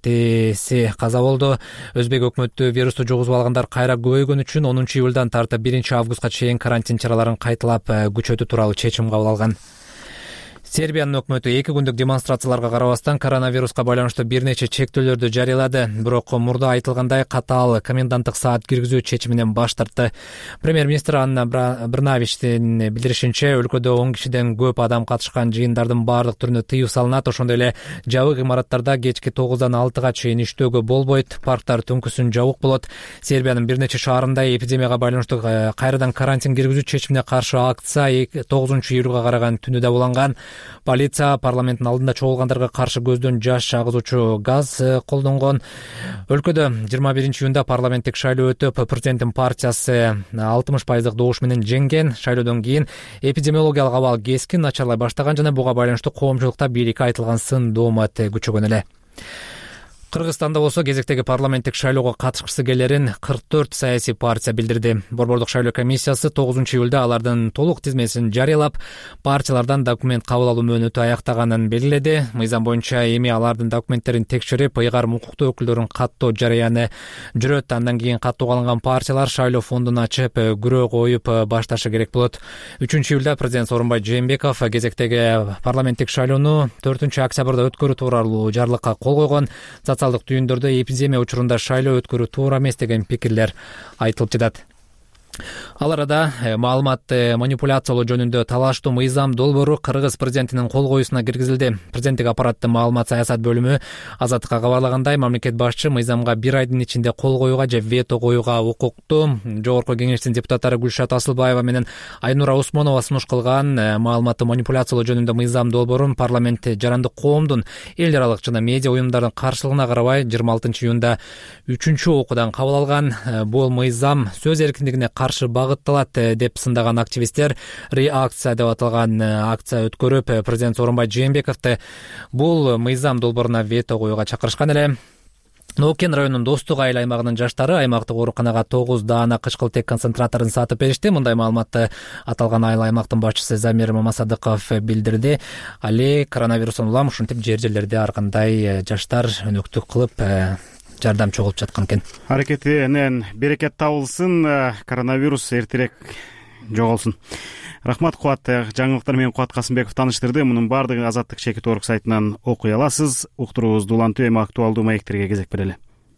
47си каза болду. Өзбек өкмөтү вирусту жугузуп алгандар кайра көбөйгөн үчүн 10-июлдан тартып 1-августка чейин карантин чараларын кайталап күчөтүү тууралуу чечим кабыл алган. Сербиянын өкмөтү 2 күндүк демонстрацияларга карабастан коронавируска байланыштуу бир нече чектөөлөрдү жарыялады. Бирок мурда айтылгандай катаал коменданттык саат киргизүү чечиминен баш тартты. Премьер-министр Анна Брнавичтин билдиришинче, өлкөдө 10 кишиден көп адам катышкан жыйындардын баардык түрүнө тыюу салынат. Ошондой эле жабык имараттарда кечки 9-дан 6-га чейин иштөөгө болбойт. Парктар түнкүсүн жабык болот. Сербиянын бир нече шаарында эпидемияга байланыштуу кайрадан карантин киргизүү чечимине каршы акция 9-июлга караган түнү да уланган. Полиция парламенттин алдында чогулгандарга каршы көздөн жаш агызуучу газ колдонгон. Өлкөдө 21-июнда парламенттик шайлоо өтүп, президенттин партиясы 60% добуш менен жеңген. Шайлоодон кийин эпидемиологиялык абал кескин начарлай баштаган жана буга байланыштуу коомчулукта бийликке айтылган сын доомат күчөгөн эле. Кыргызстанда болсо кезектеги парламенттик шайлоого катышкысы келерин 44 саясий партия билдирди. Борбордук шайлоо комиссиясы 9-июлда алардын толук тизмесин жарыялап, партиялардан документ кабыл алуу мөөнөтү аяктаганын белгиледи. Мыйзам боюнча эми алардын документтерин текшерип, ыйгарым укуктуу өкүлдөрүн каттоо жарыяны жүрөт. Андан кийин каттоого алынган партиялар шайлоо фондун ачып, күрөө коюп башташы керек болот. 3-июлда президент Сооронбай Жээнбеков кезектеги парламенттик шайлоону 4-октябрда өткөрүү тууралуу жарлыкка кол койгон. Социалдык түйүндөрдө эпидемия учурунда шайлоо өткөрүү туура эмес деген пикирлер айтылып жатат. Ал арада маалыматты манипуляциялоо жөнүндө талаштуу мыйзам долбоору Кыргыз президентинин кол коюусуна киргизилди. Президенттик аппараттын маалымат саясат бөлүмү Азаттыкка кабарлагандай, мамлекет башчы мыйзамга 1 айдын ичинде кол коюуга же вето коюуга укуктуу. Жогорку кеңештин депутаттары Гүлшат Асылбаева менен Айнура Усмонова сунуш кылган маалыматты манипуляциялоо жөнүндө мыйзам долбоорун парламент жарандык коомдун, эл аралык жана медиа уюмдардын каршылыгына карабай 26-июнда 3-окуудан кабыл алган. Бул мыйзам сөз эркиндигине каршы багытталат деп сындаган активисттер реакция деп аталган акция өткөрүп, президент Сооронбай Жээнбековду бул мыйзам долбооруна вето коюуга чакырышкан эле. Нокен районунун Достук айыл аймагынын жаштары аймактык ооруканага 9 даана кычкылтек концентраторун сатып беришти. Мындай маалыматты аталган айыл аймактын башчысы Замир Мамасадыков билдирди. Али коронавирустан улам ушинтип жер-жерлерде ар кандай жаштар өнөктүк кылып жардам чогулуп жаткан экен. Аракетинен берекет табылсын, коронавирус эртерээк жоголсун. Рахмат, Кубат. Жаңылыктар менен Кубат Касымбеков тааныштырды. Мунун баардыгы Азаттык Шекит Орг сайтынан окуй аласыз. Уктуруубузду улантып, эми актуалдуу маектерге кезек берели.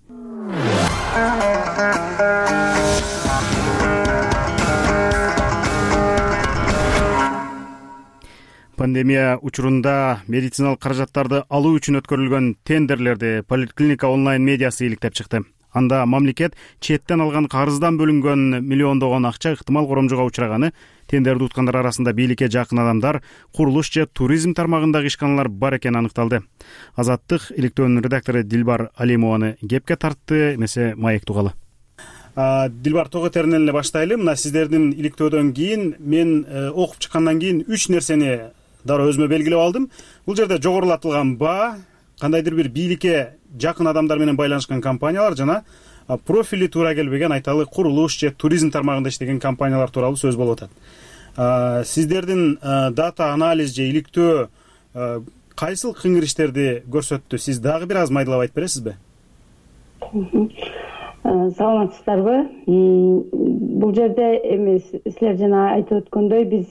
Пандемия учурунда медициналык каражаттарды алуу үчүн өткөрүлгөн тендерлерди Поликлиника онлайн медиасы иликтеп чыкты. Анда мамлекет четтен алган карыздан бөлүнгөн миллиондогон акча ыктымал коромжуга учураганы, тендерди уткандар арасында бийликке жакын адамдар, курулуш же туризм тармагындагы ишканалар бар экени аныкталды. Азаттык иликтөөнүн редактору Дилбар Алимованы кепке тартты, эмесе маек тугалы. Дилбар, тоо кетеринен эле баштайлы. Мына сиздердин иликтөөдөн кийин мен окуп чыккандан кийин 3 нерсени дароо өзүмө белгилеп алдым. Бул жерде жогорулатылган баа, кандайдыр бир бийликке жакын адамдар менен байланышкан компаниялар жана профили туура келбеген, айталы курулуш же туризм тармагында иштеген компаниялар тууралуу сөз болуп атат. Сиздердин дата анализ же иликтөө кайсыл кыңыр иштерди көрсөттү? Сиз дагы бир аз майдалап айтып бересизби? Саламатсыздарбы? Бул жерде эми силер жана айтып өткөндөй биз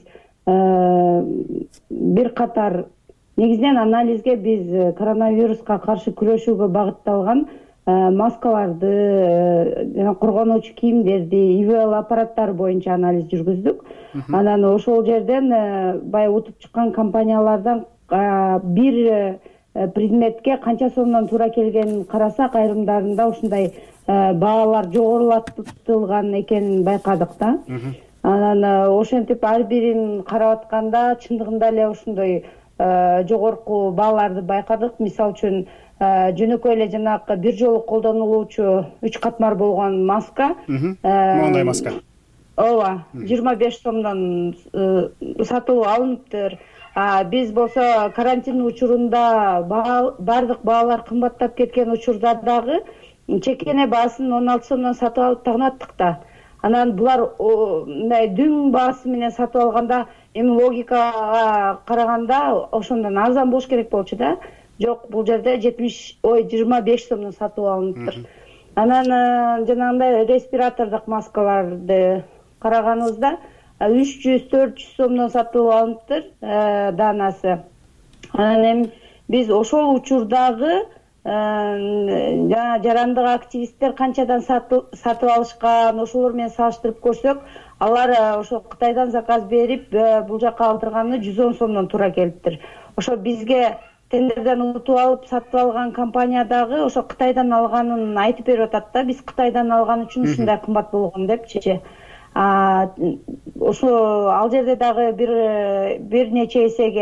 бир катар негизинен анализге биз коронавируска каршы күрөшүүгө багытталган маскаларды жана коргонуучу кийимдерди, ИВЛ аппараттары боюнча анализ жүргүздүк. Анан ошол жерден баягы утуп чыккан компаниялардан бир предметке канча сомдон туура келгенин карасак, айрымдарында ушундай баалар жогорулатылган экенин байкадык да. Анан ошентип ар бирин карап атканда чындыгында эле ушундай жогорку бааларды байкадык. Мисалы үчүн жөнөкөй эле жанагы бир жолу колдонулуучу 3 катмар болгон маска, моундай маска, ооба, 25 сомдон сатылып алыныптыр. Биз болсо карантин учурунда баардык баалар кымбаттап кеткен учурда дагы чекене баасын 16 сомдон сатып алып тагнаттык да. Анан булар мындай дүң баасы менен сатып алганда эми логикага караганда ошондон арзан болуш керек болчу да. Жок, бул жерде 25 сомдон сатып алыныптыр. Анан жанагындай респиратордук маскаларды караганыбызда 300-400 сомдон сатып алыныптыр даанасы. Анан эми биз ошол учурдагы жарандык активисттер канчадан сатып алышкан, ошолор менен салыштырып көрсөк, алар ошо Кытайдан заказ берип бул жака алдырганы 110 сомдон туура келиптир. Ошо бизге тендерден утуп алып сатып алган компания дагы ошо Кытайдан алганын айтып берип атат да, биз Кытайдан алган үчүн ушундай кымбат болгон депчи. Ошо ал жерде дагы бир нече эсеге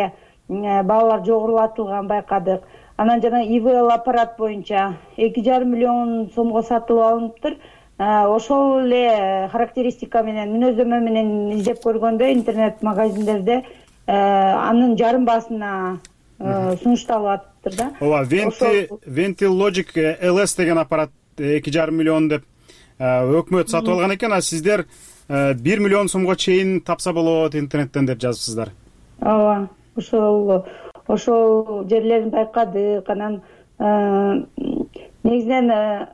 баалар жогорулатылган байкадык. Анан жана ИВЛ аппарат боюнча 2,5 миллион сомго сатылып алыныптыр. Ошол эле характеристика менен, мүнөздөмө менен издеп көргөндө интернет магазиндерде анын жарым баасына сунушталып атыптыр да. Ооба, VentiLogic LS деген аппарат 2,5 миллион деп өкмөт сатып алган экен, а сиздер 1 миллион сомго чейин тапса болот интернеттен деп жазыпсыздар. Ооба, ошол жерлерин байкадык. Анан негизинен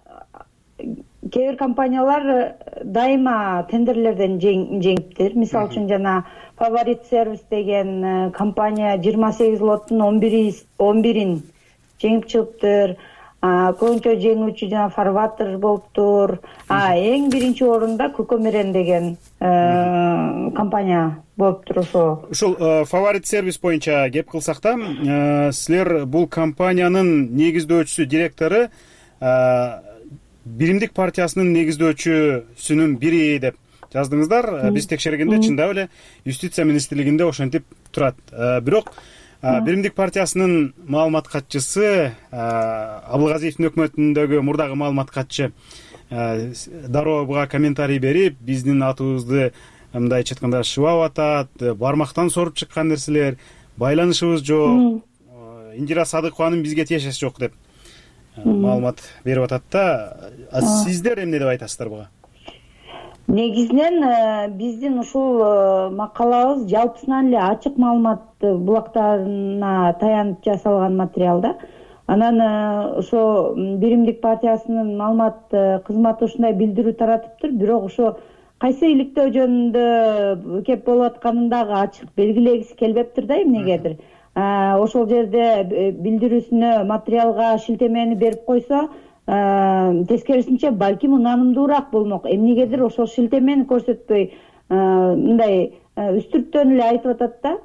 кээ бир компаниялар дайыма тендерлерден жеңиптир. Мисалы үчүн жана Фаворит сервис деген компания 28 лоттун 11-ин жеңип чыгыптыр. Көбүнчө жеңүүчү жана Фарватер болуптур. Эң биринчи орунда Көкөмерен деген компания болуптур. Ушул Фаворит сервис боюнча кеп кылсак да, силер бул компаниянын негиздөөчүсү, директору Биримдик партиясынын негиздөөчүсүнүн бири деп жаздыңыздар. Биз текшергенде чындап эле юстиция министрлигинде ошентип турат. Бирок Биримдик партиясынын маалымат катчысы, Абылгазиевдин өкмөтүндөгү мурдагы маалымат катчы дароо буга комментарий берип, биздин атыбызды мындайча айтканда шыбап атат, бармактан соруп чыккан нерселер, байланышыбыз жок, Индира Садыкованын бизге тиешеси жок деп маалымат берип атат да. Сиздер эмне деп айтасыздар буга? Негизинен биздин ушул макалабыз жалпысынан эле ачык маалымат булактарына таянып жасалган материал да. Анан ошо Биримдик партиясынын маалымат кызматы ушундай билдирүү таратыптыр. Бирок ошо кайсы иликтөө жөнүндө кеп болуп атканын дагы ачык белгилегиси келбептир да эмнегедир. Ошол жерде билдирүүсүнө материалга шилтемени берип койсо, тескерисинче балким унанымдуураак болмок. Эмнегедир ошол шилтемени көрсөтпөй мындай үстүрттөн эле айтып атат да.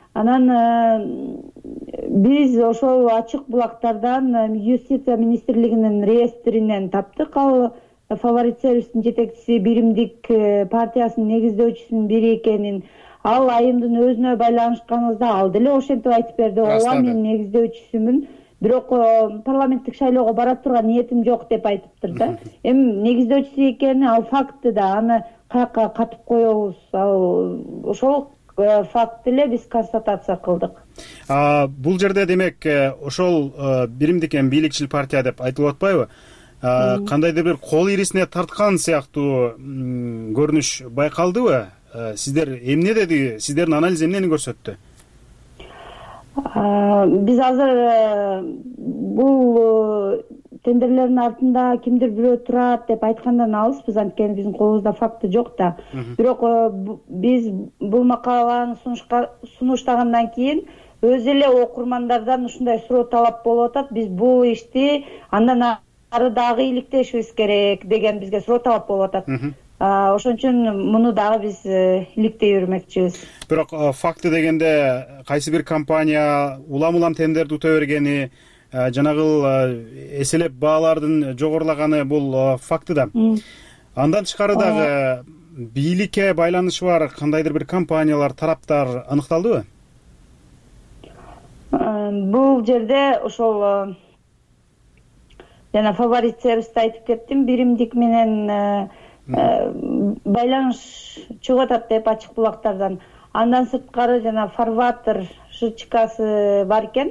Анан биз ошол ачык булактардан юстиция министрлигинин реестринен таптык. Ал Фаворит сервистин жетекчиси Биримдик партиясынын негиздөөчүсүнүн бири экенин, ал айымдын өзүнө байланышканыбызда ал деле ошентип айтып берди. Ооба, мен негиздөөчүсүмүн, бирок парламенттик шайлоого бара турган ниетим жок деп айтыптыр да. Эми негиздөөчүсү экени ал факты да, аны каяка катып коебуз. Ошол факт эле биз констатация кылдык. Бул жерде демек ошол Биримдик бийликчил партия деп айтылып атпайбы? Кандайдыр бир кол ирисине тарткан сыяктуу көрүнүш байкалдыбы? Сиздер эмне деди? Сиздердин анализ эмнени көрсөттү? Биз азыр бул тендерлердин артында кимдир бирөө турат деп айткандан алыспыз, анткени биздин колубузда факты жок да. Бирок биз бул макаланы сунуштагандан кийин өз эле окурмандардан ушундай суроо талап болуп атат. Биз бул ишти андан ары дагы иликтешибиз керек деген бизге суроо талап болуп атат. Ошон үчүн муну дагы биз иликтей бермекчибиз. Бирок факты дегенде кайсы бир компания улам тендерди ута бергени, жанагыл эселеп баалардын жогорулаганы бул факты да. Андан тышкары дагы бийликке байланышы бар кандайдыр бир компаниялар, тараптар аныкталдыбы? Бул жерде ошол жана Фаворит сервисти айтып кеттим, Биримдик менен байланыш чыгып атат деп ачык булактардан. Андан сырткары жана Фарватер ШЧКсы бар экен.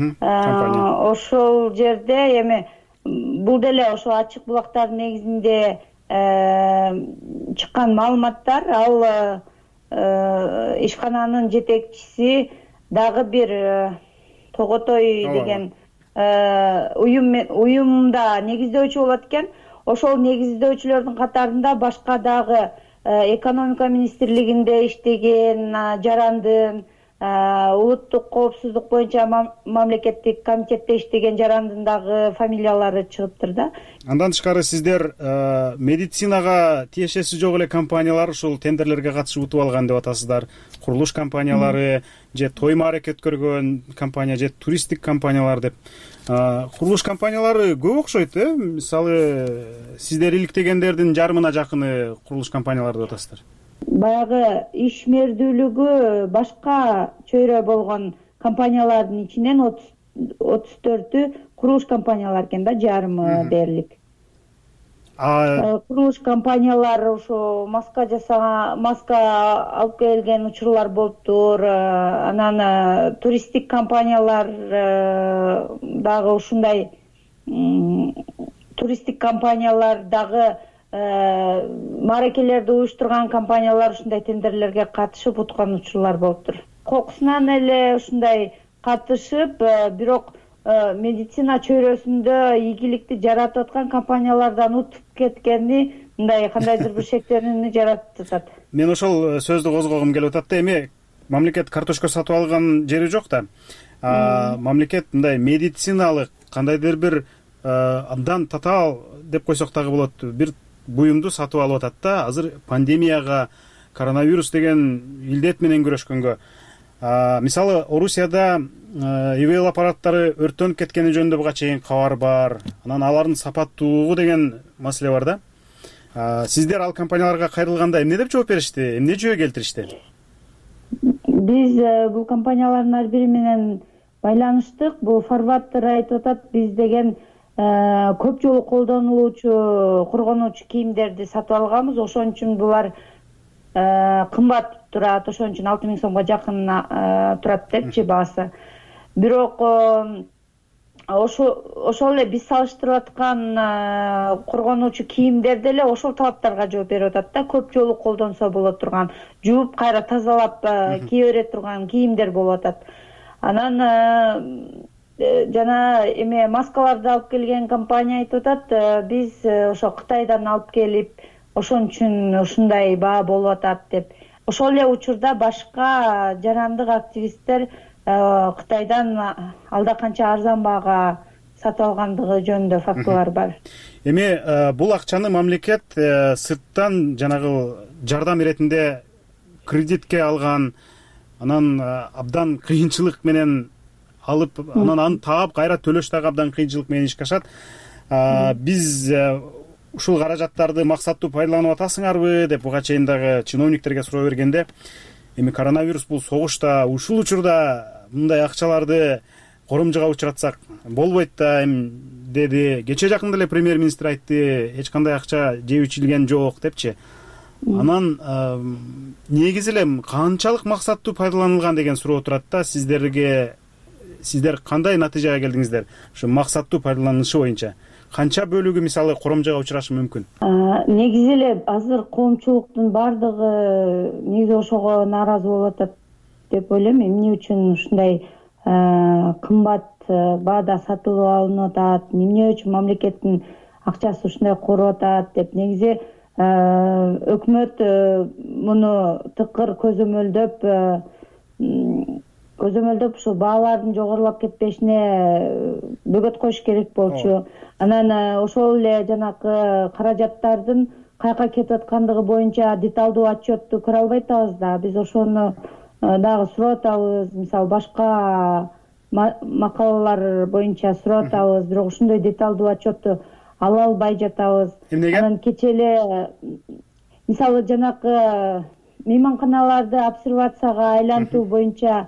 Ошол жерде эми бул деле ошо ачык булактардын негизинде чыккан маалыматтар. Ал ишкананын жетекчиси дагы бир Тоготой деген уюмда негиздөөчү болот экен. Ошол негиздөөчүлөрдүн катарында башка дагы экономика министрлигинде иштеген жарандын, улуттук коопсуздук боюнча мамлекеттик комитетте иштеген жарандын дагы фамилиялары чыгыптыр да. Андан тышкары сиздер медицинага тиешеси жок эле компаниялар ушул тендерлерге катышып утуп алган деп атасыздар. Курулуш компаниялары, же тойма аракет көргөн компания, же туристтик компаниялар деп. Курулуш компаниялары көп окшойт, мисалы сиздер иликтегендердин жарымына жакыны курулуш компаниялары деп атасыздар. Баягы ишмердүүлүгү башка чөйрө болгон компаниялардын ичинен 34-ü курулуш компаниялар экен да, жарымы дээрлик. Курулуш компаниялар ошо маска алып келген учурлар болуптур. Анан туристтик компаниялар дагы ушундай туристтик компаниялар дагы мааракелерди уюштурган компаниялар ушундай тендерлерге катышып уткан учурлар болуптур. Кокусунан эле ушундай катышып, бирок медицина чөйрөсүндө ийгиликти жаратып аткан компаниялардан утуп кеткени мындай кандайдыр бир шектенүүнү жаратып атат. Мен ошол сөздү козгогум келип атат да, эми мамлекет картошка сатып алган жери жок да. Мамлекет мындай медициналык кандайдыр бир абдан татаал деп койсок дагы болот, бир буюмду сатып алып атат да. Азыр пандемияга, коронавирус деген илдет менен күрөшкөнгө. Мисалы Орусияда ИВЛ аппараттары өрттөнүп кеткени жөнүндө буга чейин кабар бар. Анан алардын сапаттуулугу деген маселе бар да. Сиздер ал компанияларга кайрылганда эмне деп жооп беришти? Эмне жөө келтиришти? Биз бул компаниялардын ар бири менен байланыштык. Бул фарваттер айтып атат, биз деген көп жолу колдонулуучу коргонуучу кийимдерди сатып алганбыз. Ошон үчүн булар кымбат турат, ошон үчүн 6000 сомго жакын турат депчи баасы. Бирок ошол эле биз салыштырып аткан коргонуучу кийимдер деле ошол талаптарга жооп берип атат да. Көп жолу колдонсо боло турган, жууп кайра тазалап кие бере турган кийимдер болуп атат. Анан жана эме маскаларды алып келген компания айтып атат, биз ошо Кытайдан алып келип, ошон үчүн ушундай баа болуп атат деп. Ошол эле учурда башка жарандык активисттер Кытайдан алда канча арзан баага сатып алгандыгы жөнүндө фактылар бар. Эми бул акчаны мамлекет сырттан жанагы жардам иретинде кредитке алган, анан абдан кыйынчылык менен алып, анан аны таап кайра төлөш дагы абдан кыйынчылык менен ишке ашат. Биз ушул каражаттарды максаттуу пайдаланып атасыңарбы деп буга чейин дагы чиновниктерге суроо бергенде, эми коронавирус бул согушта, ушул учурда мындай акчаларды коромжуга учуратсак болбойт да деди. Кечээ жакында эле премьер-министр айтты, эч кандай акча жебичилген жок депчи. Анан негизи эле канчалык максаттуу пайдаланылган деген суроо турат да. Сиздер кандай натыйжага келдиңиздер ушу максаттуу пайдаланышы боюнча? Канча бөлүгү мисалы коромжуга учурашы мүмкүн? Негизи эле азыр коомчулуктун бардыгы негизи ошого нааразы болуп атат деп ойлойм. Эмне үчүн ушундай кымбат баада сатылып алынып атат, эмне үчүн мамлекеттин акчасы ушундай короп атат деп. Негизи өкмөт муну тыкыр көзөмөлдөп ушул баалардын жогорулап кетпешине бөгөт коюш керек болчу. Анан ошол эле жанакы каражаттардын каяка кетип аткандыгы боюнча деталдуу отчетту көрө албай атабыз да. Биз ошону дагы сурап атабыз. Мисалы башка макалалар боюнча сурап атабыз, бирок ушундай деталдуу отчетту ала албай жатабыз. Эмнеге? Анан кечээ эле мисалы жанакы мейманканаларды обсервацияга айлантуу боюнча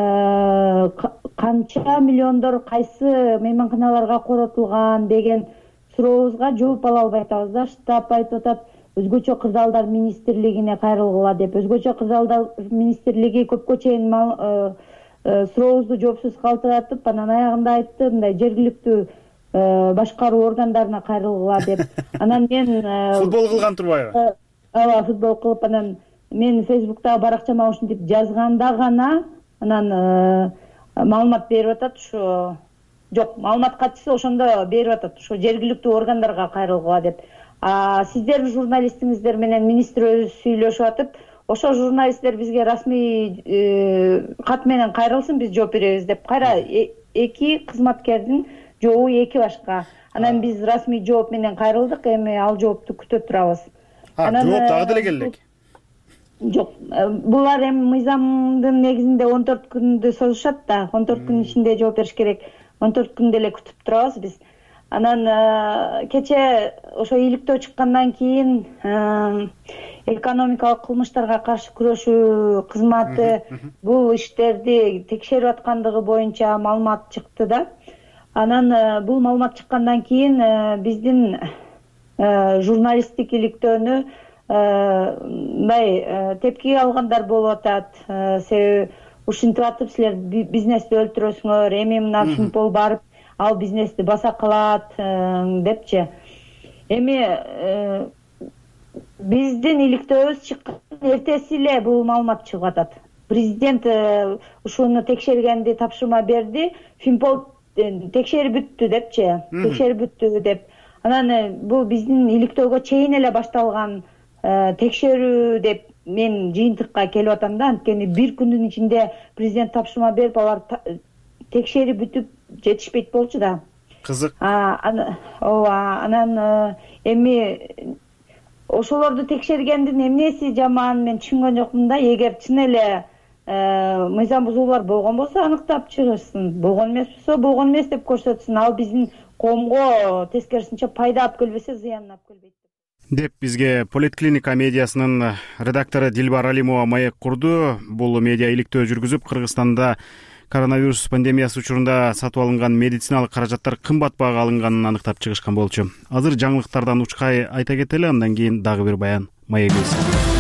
канча миллиондор кайсы мейманканаларга коротулган деген сурообузга жооп ала албай атабыз да. Штаб айтып атат, өзгөчө кырдаалдар министрлигине кайрылгыла деп. Өзгөчө кырдаалдар министрлиги көпкө чейин сурообузду жоопсуз калтыратып, анан аягында айтты, мындай жергиликтүү башкаруу органдарына кайрылгыла деп. Анан мен футбол кылган турбайбы? Ооба, футбол кылып, анан мен Фейсбуктагы баракчама ушинтип жазганда гана анан маалымат берип атат. Ушу жок, маалымат катчысы ошондо берип атат, ушу жергиликтүү органдарга кайрылгыла деп. Сиздер журналистиңиздер менен министр өзү сүйлөшүп атып, ошо журналисттер бизге расмий кат менен кайрылсын, биз жооп беребиз деп. Кайра эки кызматкердин жообу эки башка. Анан биз расмий жооп менен кайрылдык, эми ал жоопту күтө турабыз. Жооп дагы деле келдик. Жок, булар эми мыйзамдын негизинде 14 күндү созушат да. 14 күн ичинде жооп бериш керек. 14 күндө эле күтүп турабыз биз. Анан кечээ ошо иликтөө чыккандан кийин экономикалык кылмыштарга каршы күрөшүү кызматы бул иштерди текшерип аткандыгы боюнча маалымат чыкты да. Анан бул маалымат чыккандан кийин биздин журналисттик иликтөөнү мындай тепкиге алгандар болуп атат. Себеби ушинтип атып силер бизнести өлтүрөсүңөр, эми мына Финпол барып ал бизнести баса калат депчи. Эми биздин иликтөөбүз чыккан эртеси эле бул маалымат чыгып атат. Президент ушуну текшергенди тапшырма берди. Финпол текшерип бүттү депчи. Текшерип бүттү деп. Анан бул биздин иликтөөгө чейин эле башталган текшерүү деп мен жыйынтыкка келип атам да. Анткени бир күндүн ичинде президент тапшырма берип алар текшерип бүтүп жетишпейт болчу да. Кызык. Ооба, анан эми ошолорду текшергендин эмнеси жаман мен түшүнгөн жокмун да. Эгер чын эле мыйзам бузуулар болгон болсо аныктап чыгышсын, болгон эмес болсо болгон эмес деп көрсөтсүн. Ал биздин коомго тескерисинче пайда алып келбесе, зыянын алып келбейт деп бизге Политклиника медиасынын редактору Дилбар Алимова маек курду. Бул медиа иликтөө жүргүзүп, Кыргызстанда коронавирус пандемиясы учурунда сатып алынган медициналык каражаттар кымбат баага алынганын аныктап чыгышкан болчу. Азыр жаңылыктардан учкай айта кетели, андан кийин дагы бир баян маегибиз.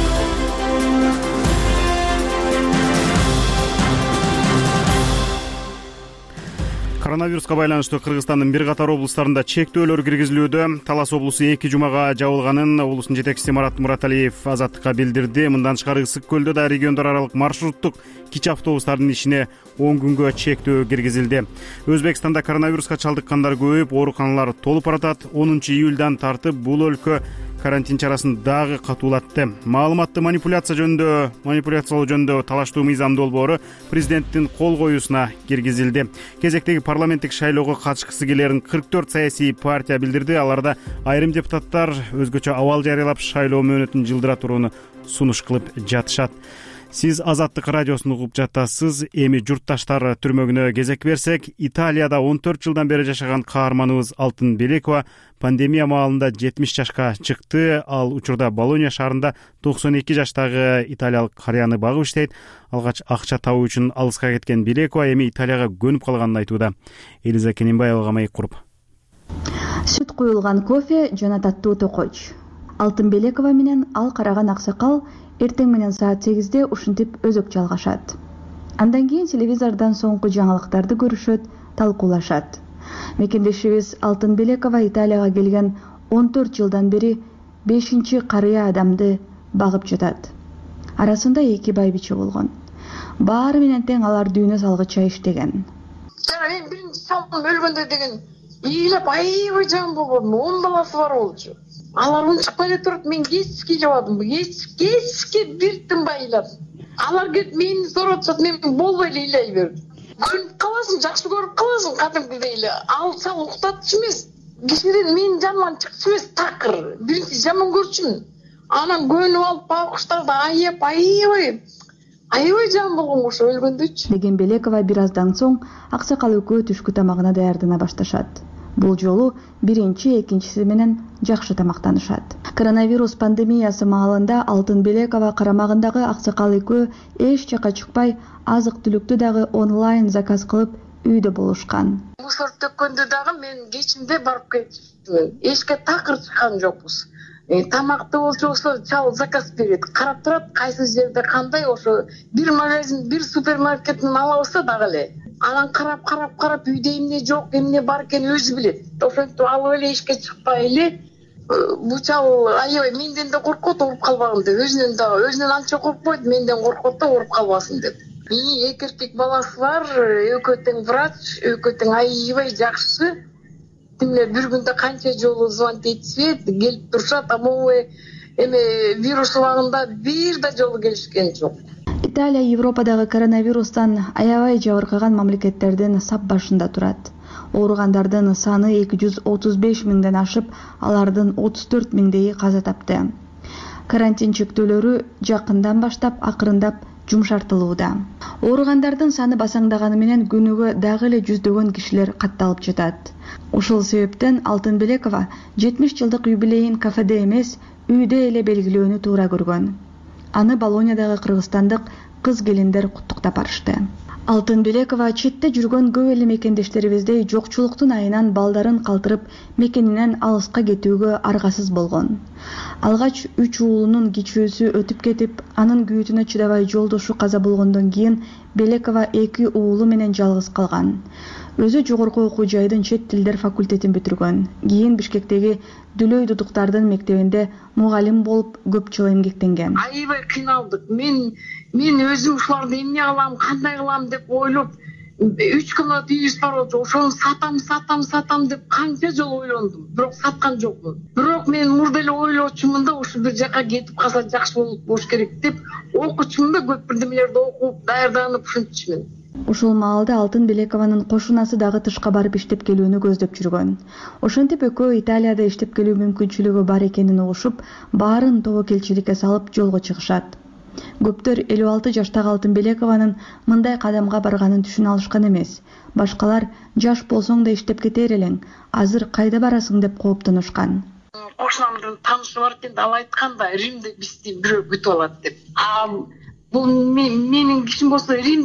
Коронавируска байланыштуу Кыргызстандын бир катар облустарында чектөөлөр киргизилүүдө. Талас облусу 2 жумага жабылганын облустун жетекчиси Марат Мураталиев Азаттыкка билдирди. Мындан тышкары Ысык көлдө да региондор аралык маршруттук кичи автобустардын ишине 10 күнгө чектөө киргизилди. Өзбекстанда коронавируска чалдыккандар көбөйүп, ооруканалар толуп баратат. 10 июлдан тартып бул өлкө карантин чарасын дагы катуулатты. Маалыматты манипуляциялоо жөнүндө талаштуу мыйзам долбоору президенттин кол коюусуна киргизилди. Кезектеги парламенттик шайлоого катышкысы келерин 44 саясий партия билдирди. Аларда айрым депутаттар өзгөчө абал жарыялап шайлоо мөөнөтүн жылдыра турууну сунуш кылып жатышат. Сиз Азаттык радиосун угуп жатасыз. Эми журтташтар түрмөгүнө кезек берсек, Италияда 14 жылдан бери жашаган каарманыбыз Алтын Белекова пандемия маалында 70 жашка чыкты. Ал учурда Болония шаарында 92 жаштагы италиялык карыяны багып иштейт. Алгач акча табуу үчүн алыска кеткен Белекова эми Италияга көнүп калганын айтууда. Элиза Кененбаевага маек куруп. Сүт куюлган кофе жана таттуу токойч. Алтын Белекова менен ал караган аксакал эртең менен саат 8-де ушинтип өзөк жалгашат. Андан кийин телевизордон соңку жаңылыктарды көрүшөт, талкуулашат. Мекендешибиз Алтын Белекова Италияга келген 14 жылдан бери 5-чи карыя адамды багып жатат. Арасында 2 байбиче болгон. Баары менен тең алар дүйнө салгыча иштеген. Мен биринчи салым өлгөндө деген ыйлап аябай жан болгон, 10 баласы бар болчу. Алар унчукпай эле туруп, мен кечке ыйлабадым. Кечке бир тынбай ыйлап. Алар келип мени сурап атышат, мен болбой эле ыйлай бердим. Көрүп каласың, жакшы көрүп каласың, кадимкидей эле. Алсаң уктатчу эмес. Кишиден менин жаныман чыкчу эмес, такыр. Биринчи жаман көрчүмүн. Анан көнүп алып багыштарды аябай жан болгон ошо өлгөндөчү. Деген Белекова бир аздан соң аксакал экөө түшкү тамагына даярдана башташат. Бул жолу биринчи, экинчиси менен жакшы тамактанышат. Коронавирус пандемиясы маалында Алтын Белекова карамагындагы аксакал экөө эч жака чыкпай, азык-түлүктү дагы онлайн заказ кылып үйдө болушкан. Мусор төккөндө дагы мен кечинде барып кетчүмүн. Эчке такыр чыккан жокпуз. Тамакты болсо чал заказ берет, карап турат, кайсы жерде кандай, ошо бир магазин, бир супермаркеттен алабызса дагы эле. Анан карап үйдө эмне жок, эмне бар экенин өзү билет. Ошентип алып эле эчке чыкпай эле. Бул чал аябай менден да коркот, ооруп калбагын деп. Өзүнөн анча коркпойт, менден коркот да ооруп калбасын деп. 2 эркек баласы бар, экөө тең врач, экөө тең аябай жакшы. Тимлер бир күндө канча жолу звонить этишет, келип турушат, амобу эме вирус убагында бир да жолу келишкен жок. Италия Европадагы коронавирустан аябай жабыркаган мамлекеттердин сап башында турат. Ооругандардын саны 235 миңден ашып, алардын 34 миңдейи каза тапты. Карантин чектөөлөрү жакындан баштап акырындап жумшартылууда. Ооругандардын саны басаңдаганы менен күнүгө дагы эле жүздөгөн кишилер катталып жатат. Ушул себептен Алтынбелекова 70 жылдык юбилейин кафеде эмес, үйдө эле белгилөөнү туура көргөн. Аны Болоньядагы кыргызстандык кыз келиндер куттуктап барышты. Алтынбелекова четте жүргөн көп эле мекендештерибиздей жокчулуктун айынан балдарын калтырып мекенинен алыска кетүүгө аргасыз болгон. Алгач 3 уулунун кичүүсү өтүп кетип, анын күйүүтүнө чыдабай жолдошу каза болгондон кийин Белекова 2 уулу менен жалгыз калган. Өзү жогорку окуу жайдын чет тилдер факультетин бүтүргөн. Кийин Бишкектеги Дүлөй Дудуктардын мектебинде мугалим болуп көп жыл эмгектенген. Аябай кыйналдык. Мен өзүм ушуларды эмне кылам, кандай кылам деп ойлоп, 3 кымнат үйүбүз бар болчу. Ошону сатам деп канча жолу ойлондум. Бирок саткан жокмун. Бирок мен мурда эле ойлочумун да, ушу бир жака кетип калса жакшы болуш керек деп окучумун да, көп бирдемелерди окуп, даярданып ушинтчимин. Ушул маалда Алтынбелекованын кошунасы дагы тышка барып иштеп келүүнү көздөп жүргөн. Ошентип экөө Италияда иштеп келүү мүмкүнчүлүгү бар экенин угушуп, баарын тобокелчиликке салып жолго чыгышат. Көптөр 56 жаштагы Алтынбелекованын мындай кадамга барганын түшүнө алышкан эмес. Башкалар жаш болсоң да иштеп кетер элең, азыр кайда барасың деп кооптонушкан. Кошунамдын таанышы бар экен, ал айткан да, Римде бизди бирөө күтүп алат деп. Бул менин кишим болсо Рим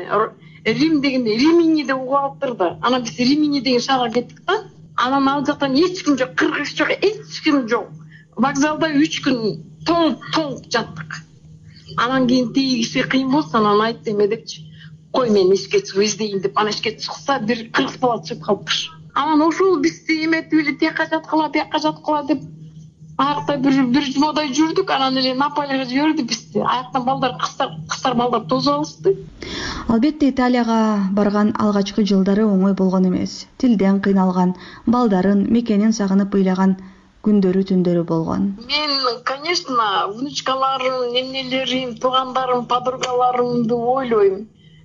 дегенде Римини деп угуп алыптыр да. Анан биз Римини деген шаарга кеттик да. Анан ал жактан эч ким жок, кыргыз жок, эч ким жок. Вокзалда 3 күн тоңуп жаттык. Анан кийин тиги киши кыйын болсо, анан айтты эме депчи. Кой мен ишке чыгып издейин деп, анан ишке чыкса бир кыргыз бала чыгып калыптыр. Анан ошол бизди эметип эле тияка жаткыла деп аякта бир жумадай жүрдүк, анан эле Наполиге жиберди бизди. Аяктан балдар, кыздар балдар тосуп алышты. Албетте Италияга барган алгачкы жылдары оңой болгон эмес. Тилден кыйналган, балдарын, мекенин сагынып ыйлаган күндөрү түндөрү болгон. Мен, конечно, внучкаларым, немнелерим, туугандарым, подругаларымды ойлойм.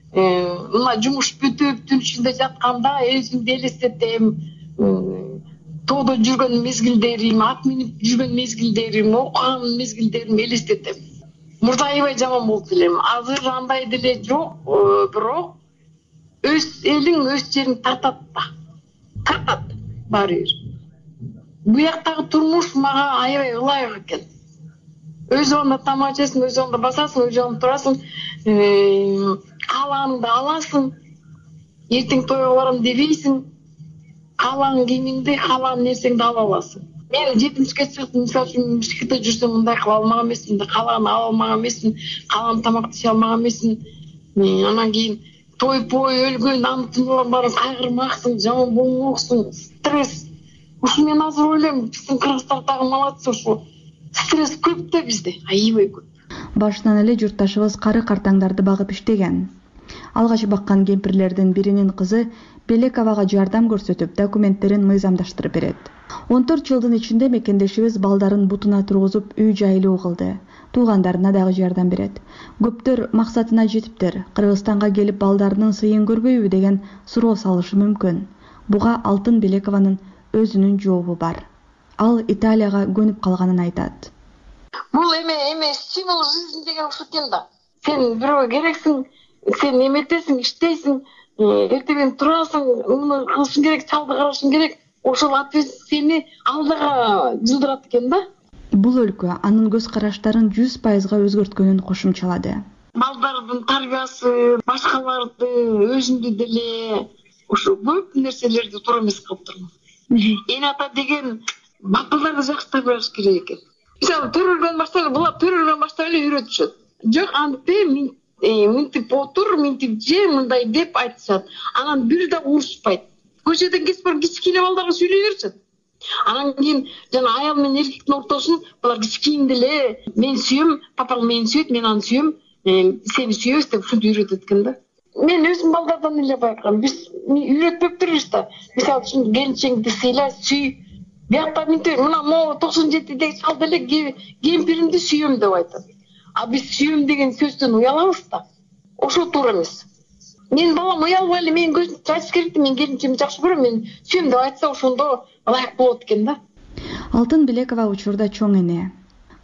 Мына жумуш бүтүп, түн ичинде жатканда өзүмдү элестетем. Тоодо жүргөн мезгилдерим, ат минип жүргөн мезгилдерим, окуган мезгилдерим элестетем. Мурда аябай жаман болуп элем. Азыр андай деле жок, бирок өз элиң өз жериң тартат баары бир. Буяктагы турмуш мага аябай ылайык экен. Өз орунда тамак жейсиң, өз орунда басасың, өз орунда турасың, каалааныңды аласың, эртең тойго барам дебейсиң. Каалаан кийимиңди, каалаан нерсеңди ала аласың. Мен 70-ке чыктым, мисалы үчүн Бишкекте жүрсөм мындай кыла алмаган эмесмин, каалаан ала алмаган эмесмин, каалаан тамакты иче алмаган эмесмин. Анан кийин той-пой өлгөн антымдын баарын кайгырмаксың, жаман болмоксуң, стресс. Ушу мен азыр ойлойм, биздин кыргыздар дагы молодцы, ушу стресс көп да бизде, аябай көп. Башынан эле журтташыбыз кары картаңдарды багып иштеген. Алгач баккан кемпирлердин биринин кызы Белековага жардам көрсөтүп, документтерин мыйзамдаштырып берет. 14 жылдын ичинде мекендешибиз балдарын бутуна тургузуп, үй жайлуу кылды. Туугандарына дагы жардам берет. Көптөр максатына жетиптир. Кыргызстанга келип балдарынын сыйын көрбөйбү деген суроо салышы мүмкүн. Буга Алтынбелекованын өзүнүн жообу бар. Ал Италияга көнүп калганын айтат. Бул эме стимул жизни деген ушул экен да. Сен бирөөгө керексиң, сен эметесиң, иштейсиң, эртең турасың, муну кылышың керек, чалды карашың керек. Ошол ответственность сени алдыга жылдырат экен да. Бул өлкө анын көз караштарын 100% өзгөрткөнүн кошумчалады. Балдардын тарбиясы, башкаларды, өзүмдү деле ошо көп нерселерди туура эмес кылып турмун. Эне ата деген бапаларды жакшы тарбиялаш керек экен. Мисалы төрөлгөн баштап, булар төрөлгөн баштап эле үйрөтүшөт. Жок, антип мынтип отур, мынтип же, мындай деп айтышат. Анан бир да урушпайт. Көчөдөн кесип барып кичкене балдарга сүйлөй беришет. Анан кийин жана аял менен эркектин ортосун булар кичкейинде эле мен сүйөм, папаң мени сүйөт, мен аны сүйөм, сени сүйөбүз деп ушинтип үйрөтөт экен да. Мен өзүм балдардан эле байкагам. Биз үйрөтпөптүрбүз да. Мисалы үчүн келинчеңди сыйла, сүй. Биякта мына могу 97-деги чал деле кемпиримди сүйөм деп айтат. А биз сүйөм деген сөздөн уялабыз да. Ошол туура эмес. Мен балам уялбай эле менин көзүмдү айтыш керек, мен келинчемди жакшы көрөм, мен сүйөм деп айтса ошондо ылайык болот экен да. Алтынбелекова учурда чоң эне.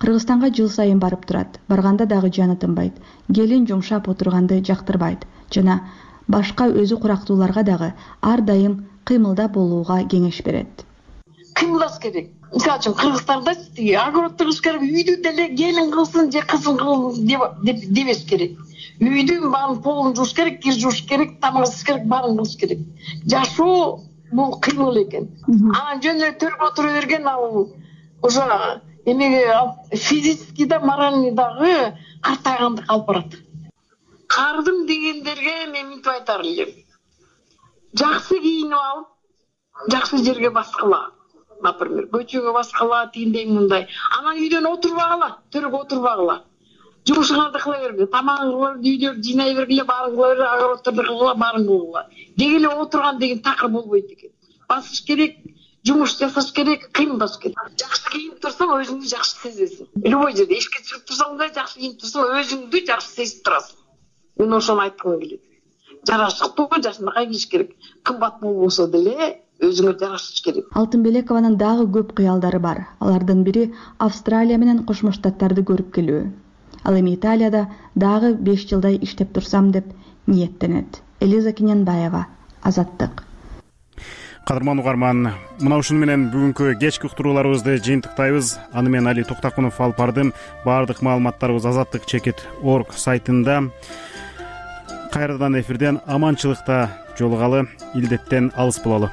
Кыргызстанга жыл сайын барып турат. Барганда дагы жаны тынбайт. Келин жумшап отурганды жактырбайт жана башка өзү курактууларга дагы ар дайым кыймылда болууга кеңеш берет. Кыймылдаш керек. Мисалы үчүн Кыргызстанда огород тургуш керек, үйдү деле келин кылсын же кызын кылсын дебеш керек. Үйдүн баарын полун жууш керек, кир жууш керек, тамак иш керек, баарын кылыш керек. Жашоо бул кыймыл экен. Анан жөн эле төрүп отура берген ал уже эмеге физически да моральный дагы картайгандык алып барат. Кардым дегендерге мен мынтип айтар элем. Жакшы кийинип алып, жакшы жерге баскыла. Например, көчөгө баскыла, тигиндей мындай. Анан үйдөн отурбагыла, төргө отурбагыла. Жумушуңарды кыла бергиле, тамагыңды кыла бергиле, үйдө жыйнай бергиле, баарын кыла бергиле, огородторду кыла, баарын кыла. Дегеле отурган деген такыр болбойт экен. Басыш керек, жумуш жасаш керек, кыймылдаш керек. Жакшы кийинип турсаң, өзүңдү жакшы сезесиң. Любой жерде эшикке чыгып турсаң да, жакшы кийинип турсаң, өзүңдү жакшы сезип турасың. Мен ошону айткым келет. Жарашыктуу жашынакай кийиш керек. Кымбат болбосо деле өзүңө жарашыш керек. Алтынбелекованын дагы көп кыялдары бар. Алардын бири Австралия менен Кошмо Штаттарды көрүп келүү. Ал эми Италияда дагы 5 жылдай иштеп турсам деп ниеттенет. Элиза Кененбаева, Азаттык. Кадырман угарман, мына ушуну менен бүгүнкү кечки уктурууларыбызды жыйынтыктайбыз. Аны менен Али Токтакунов алып бардым. Баардык маалыматтарыбыз azattik.org сайтында. Кайрадан эфирден аманчылыкта жолугалы, илдеттен алыс бололу.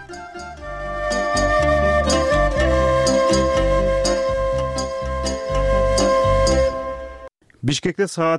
Бишкекте саат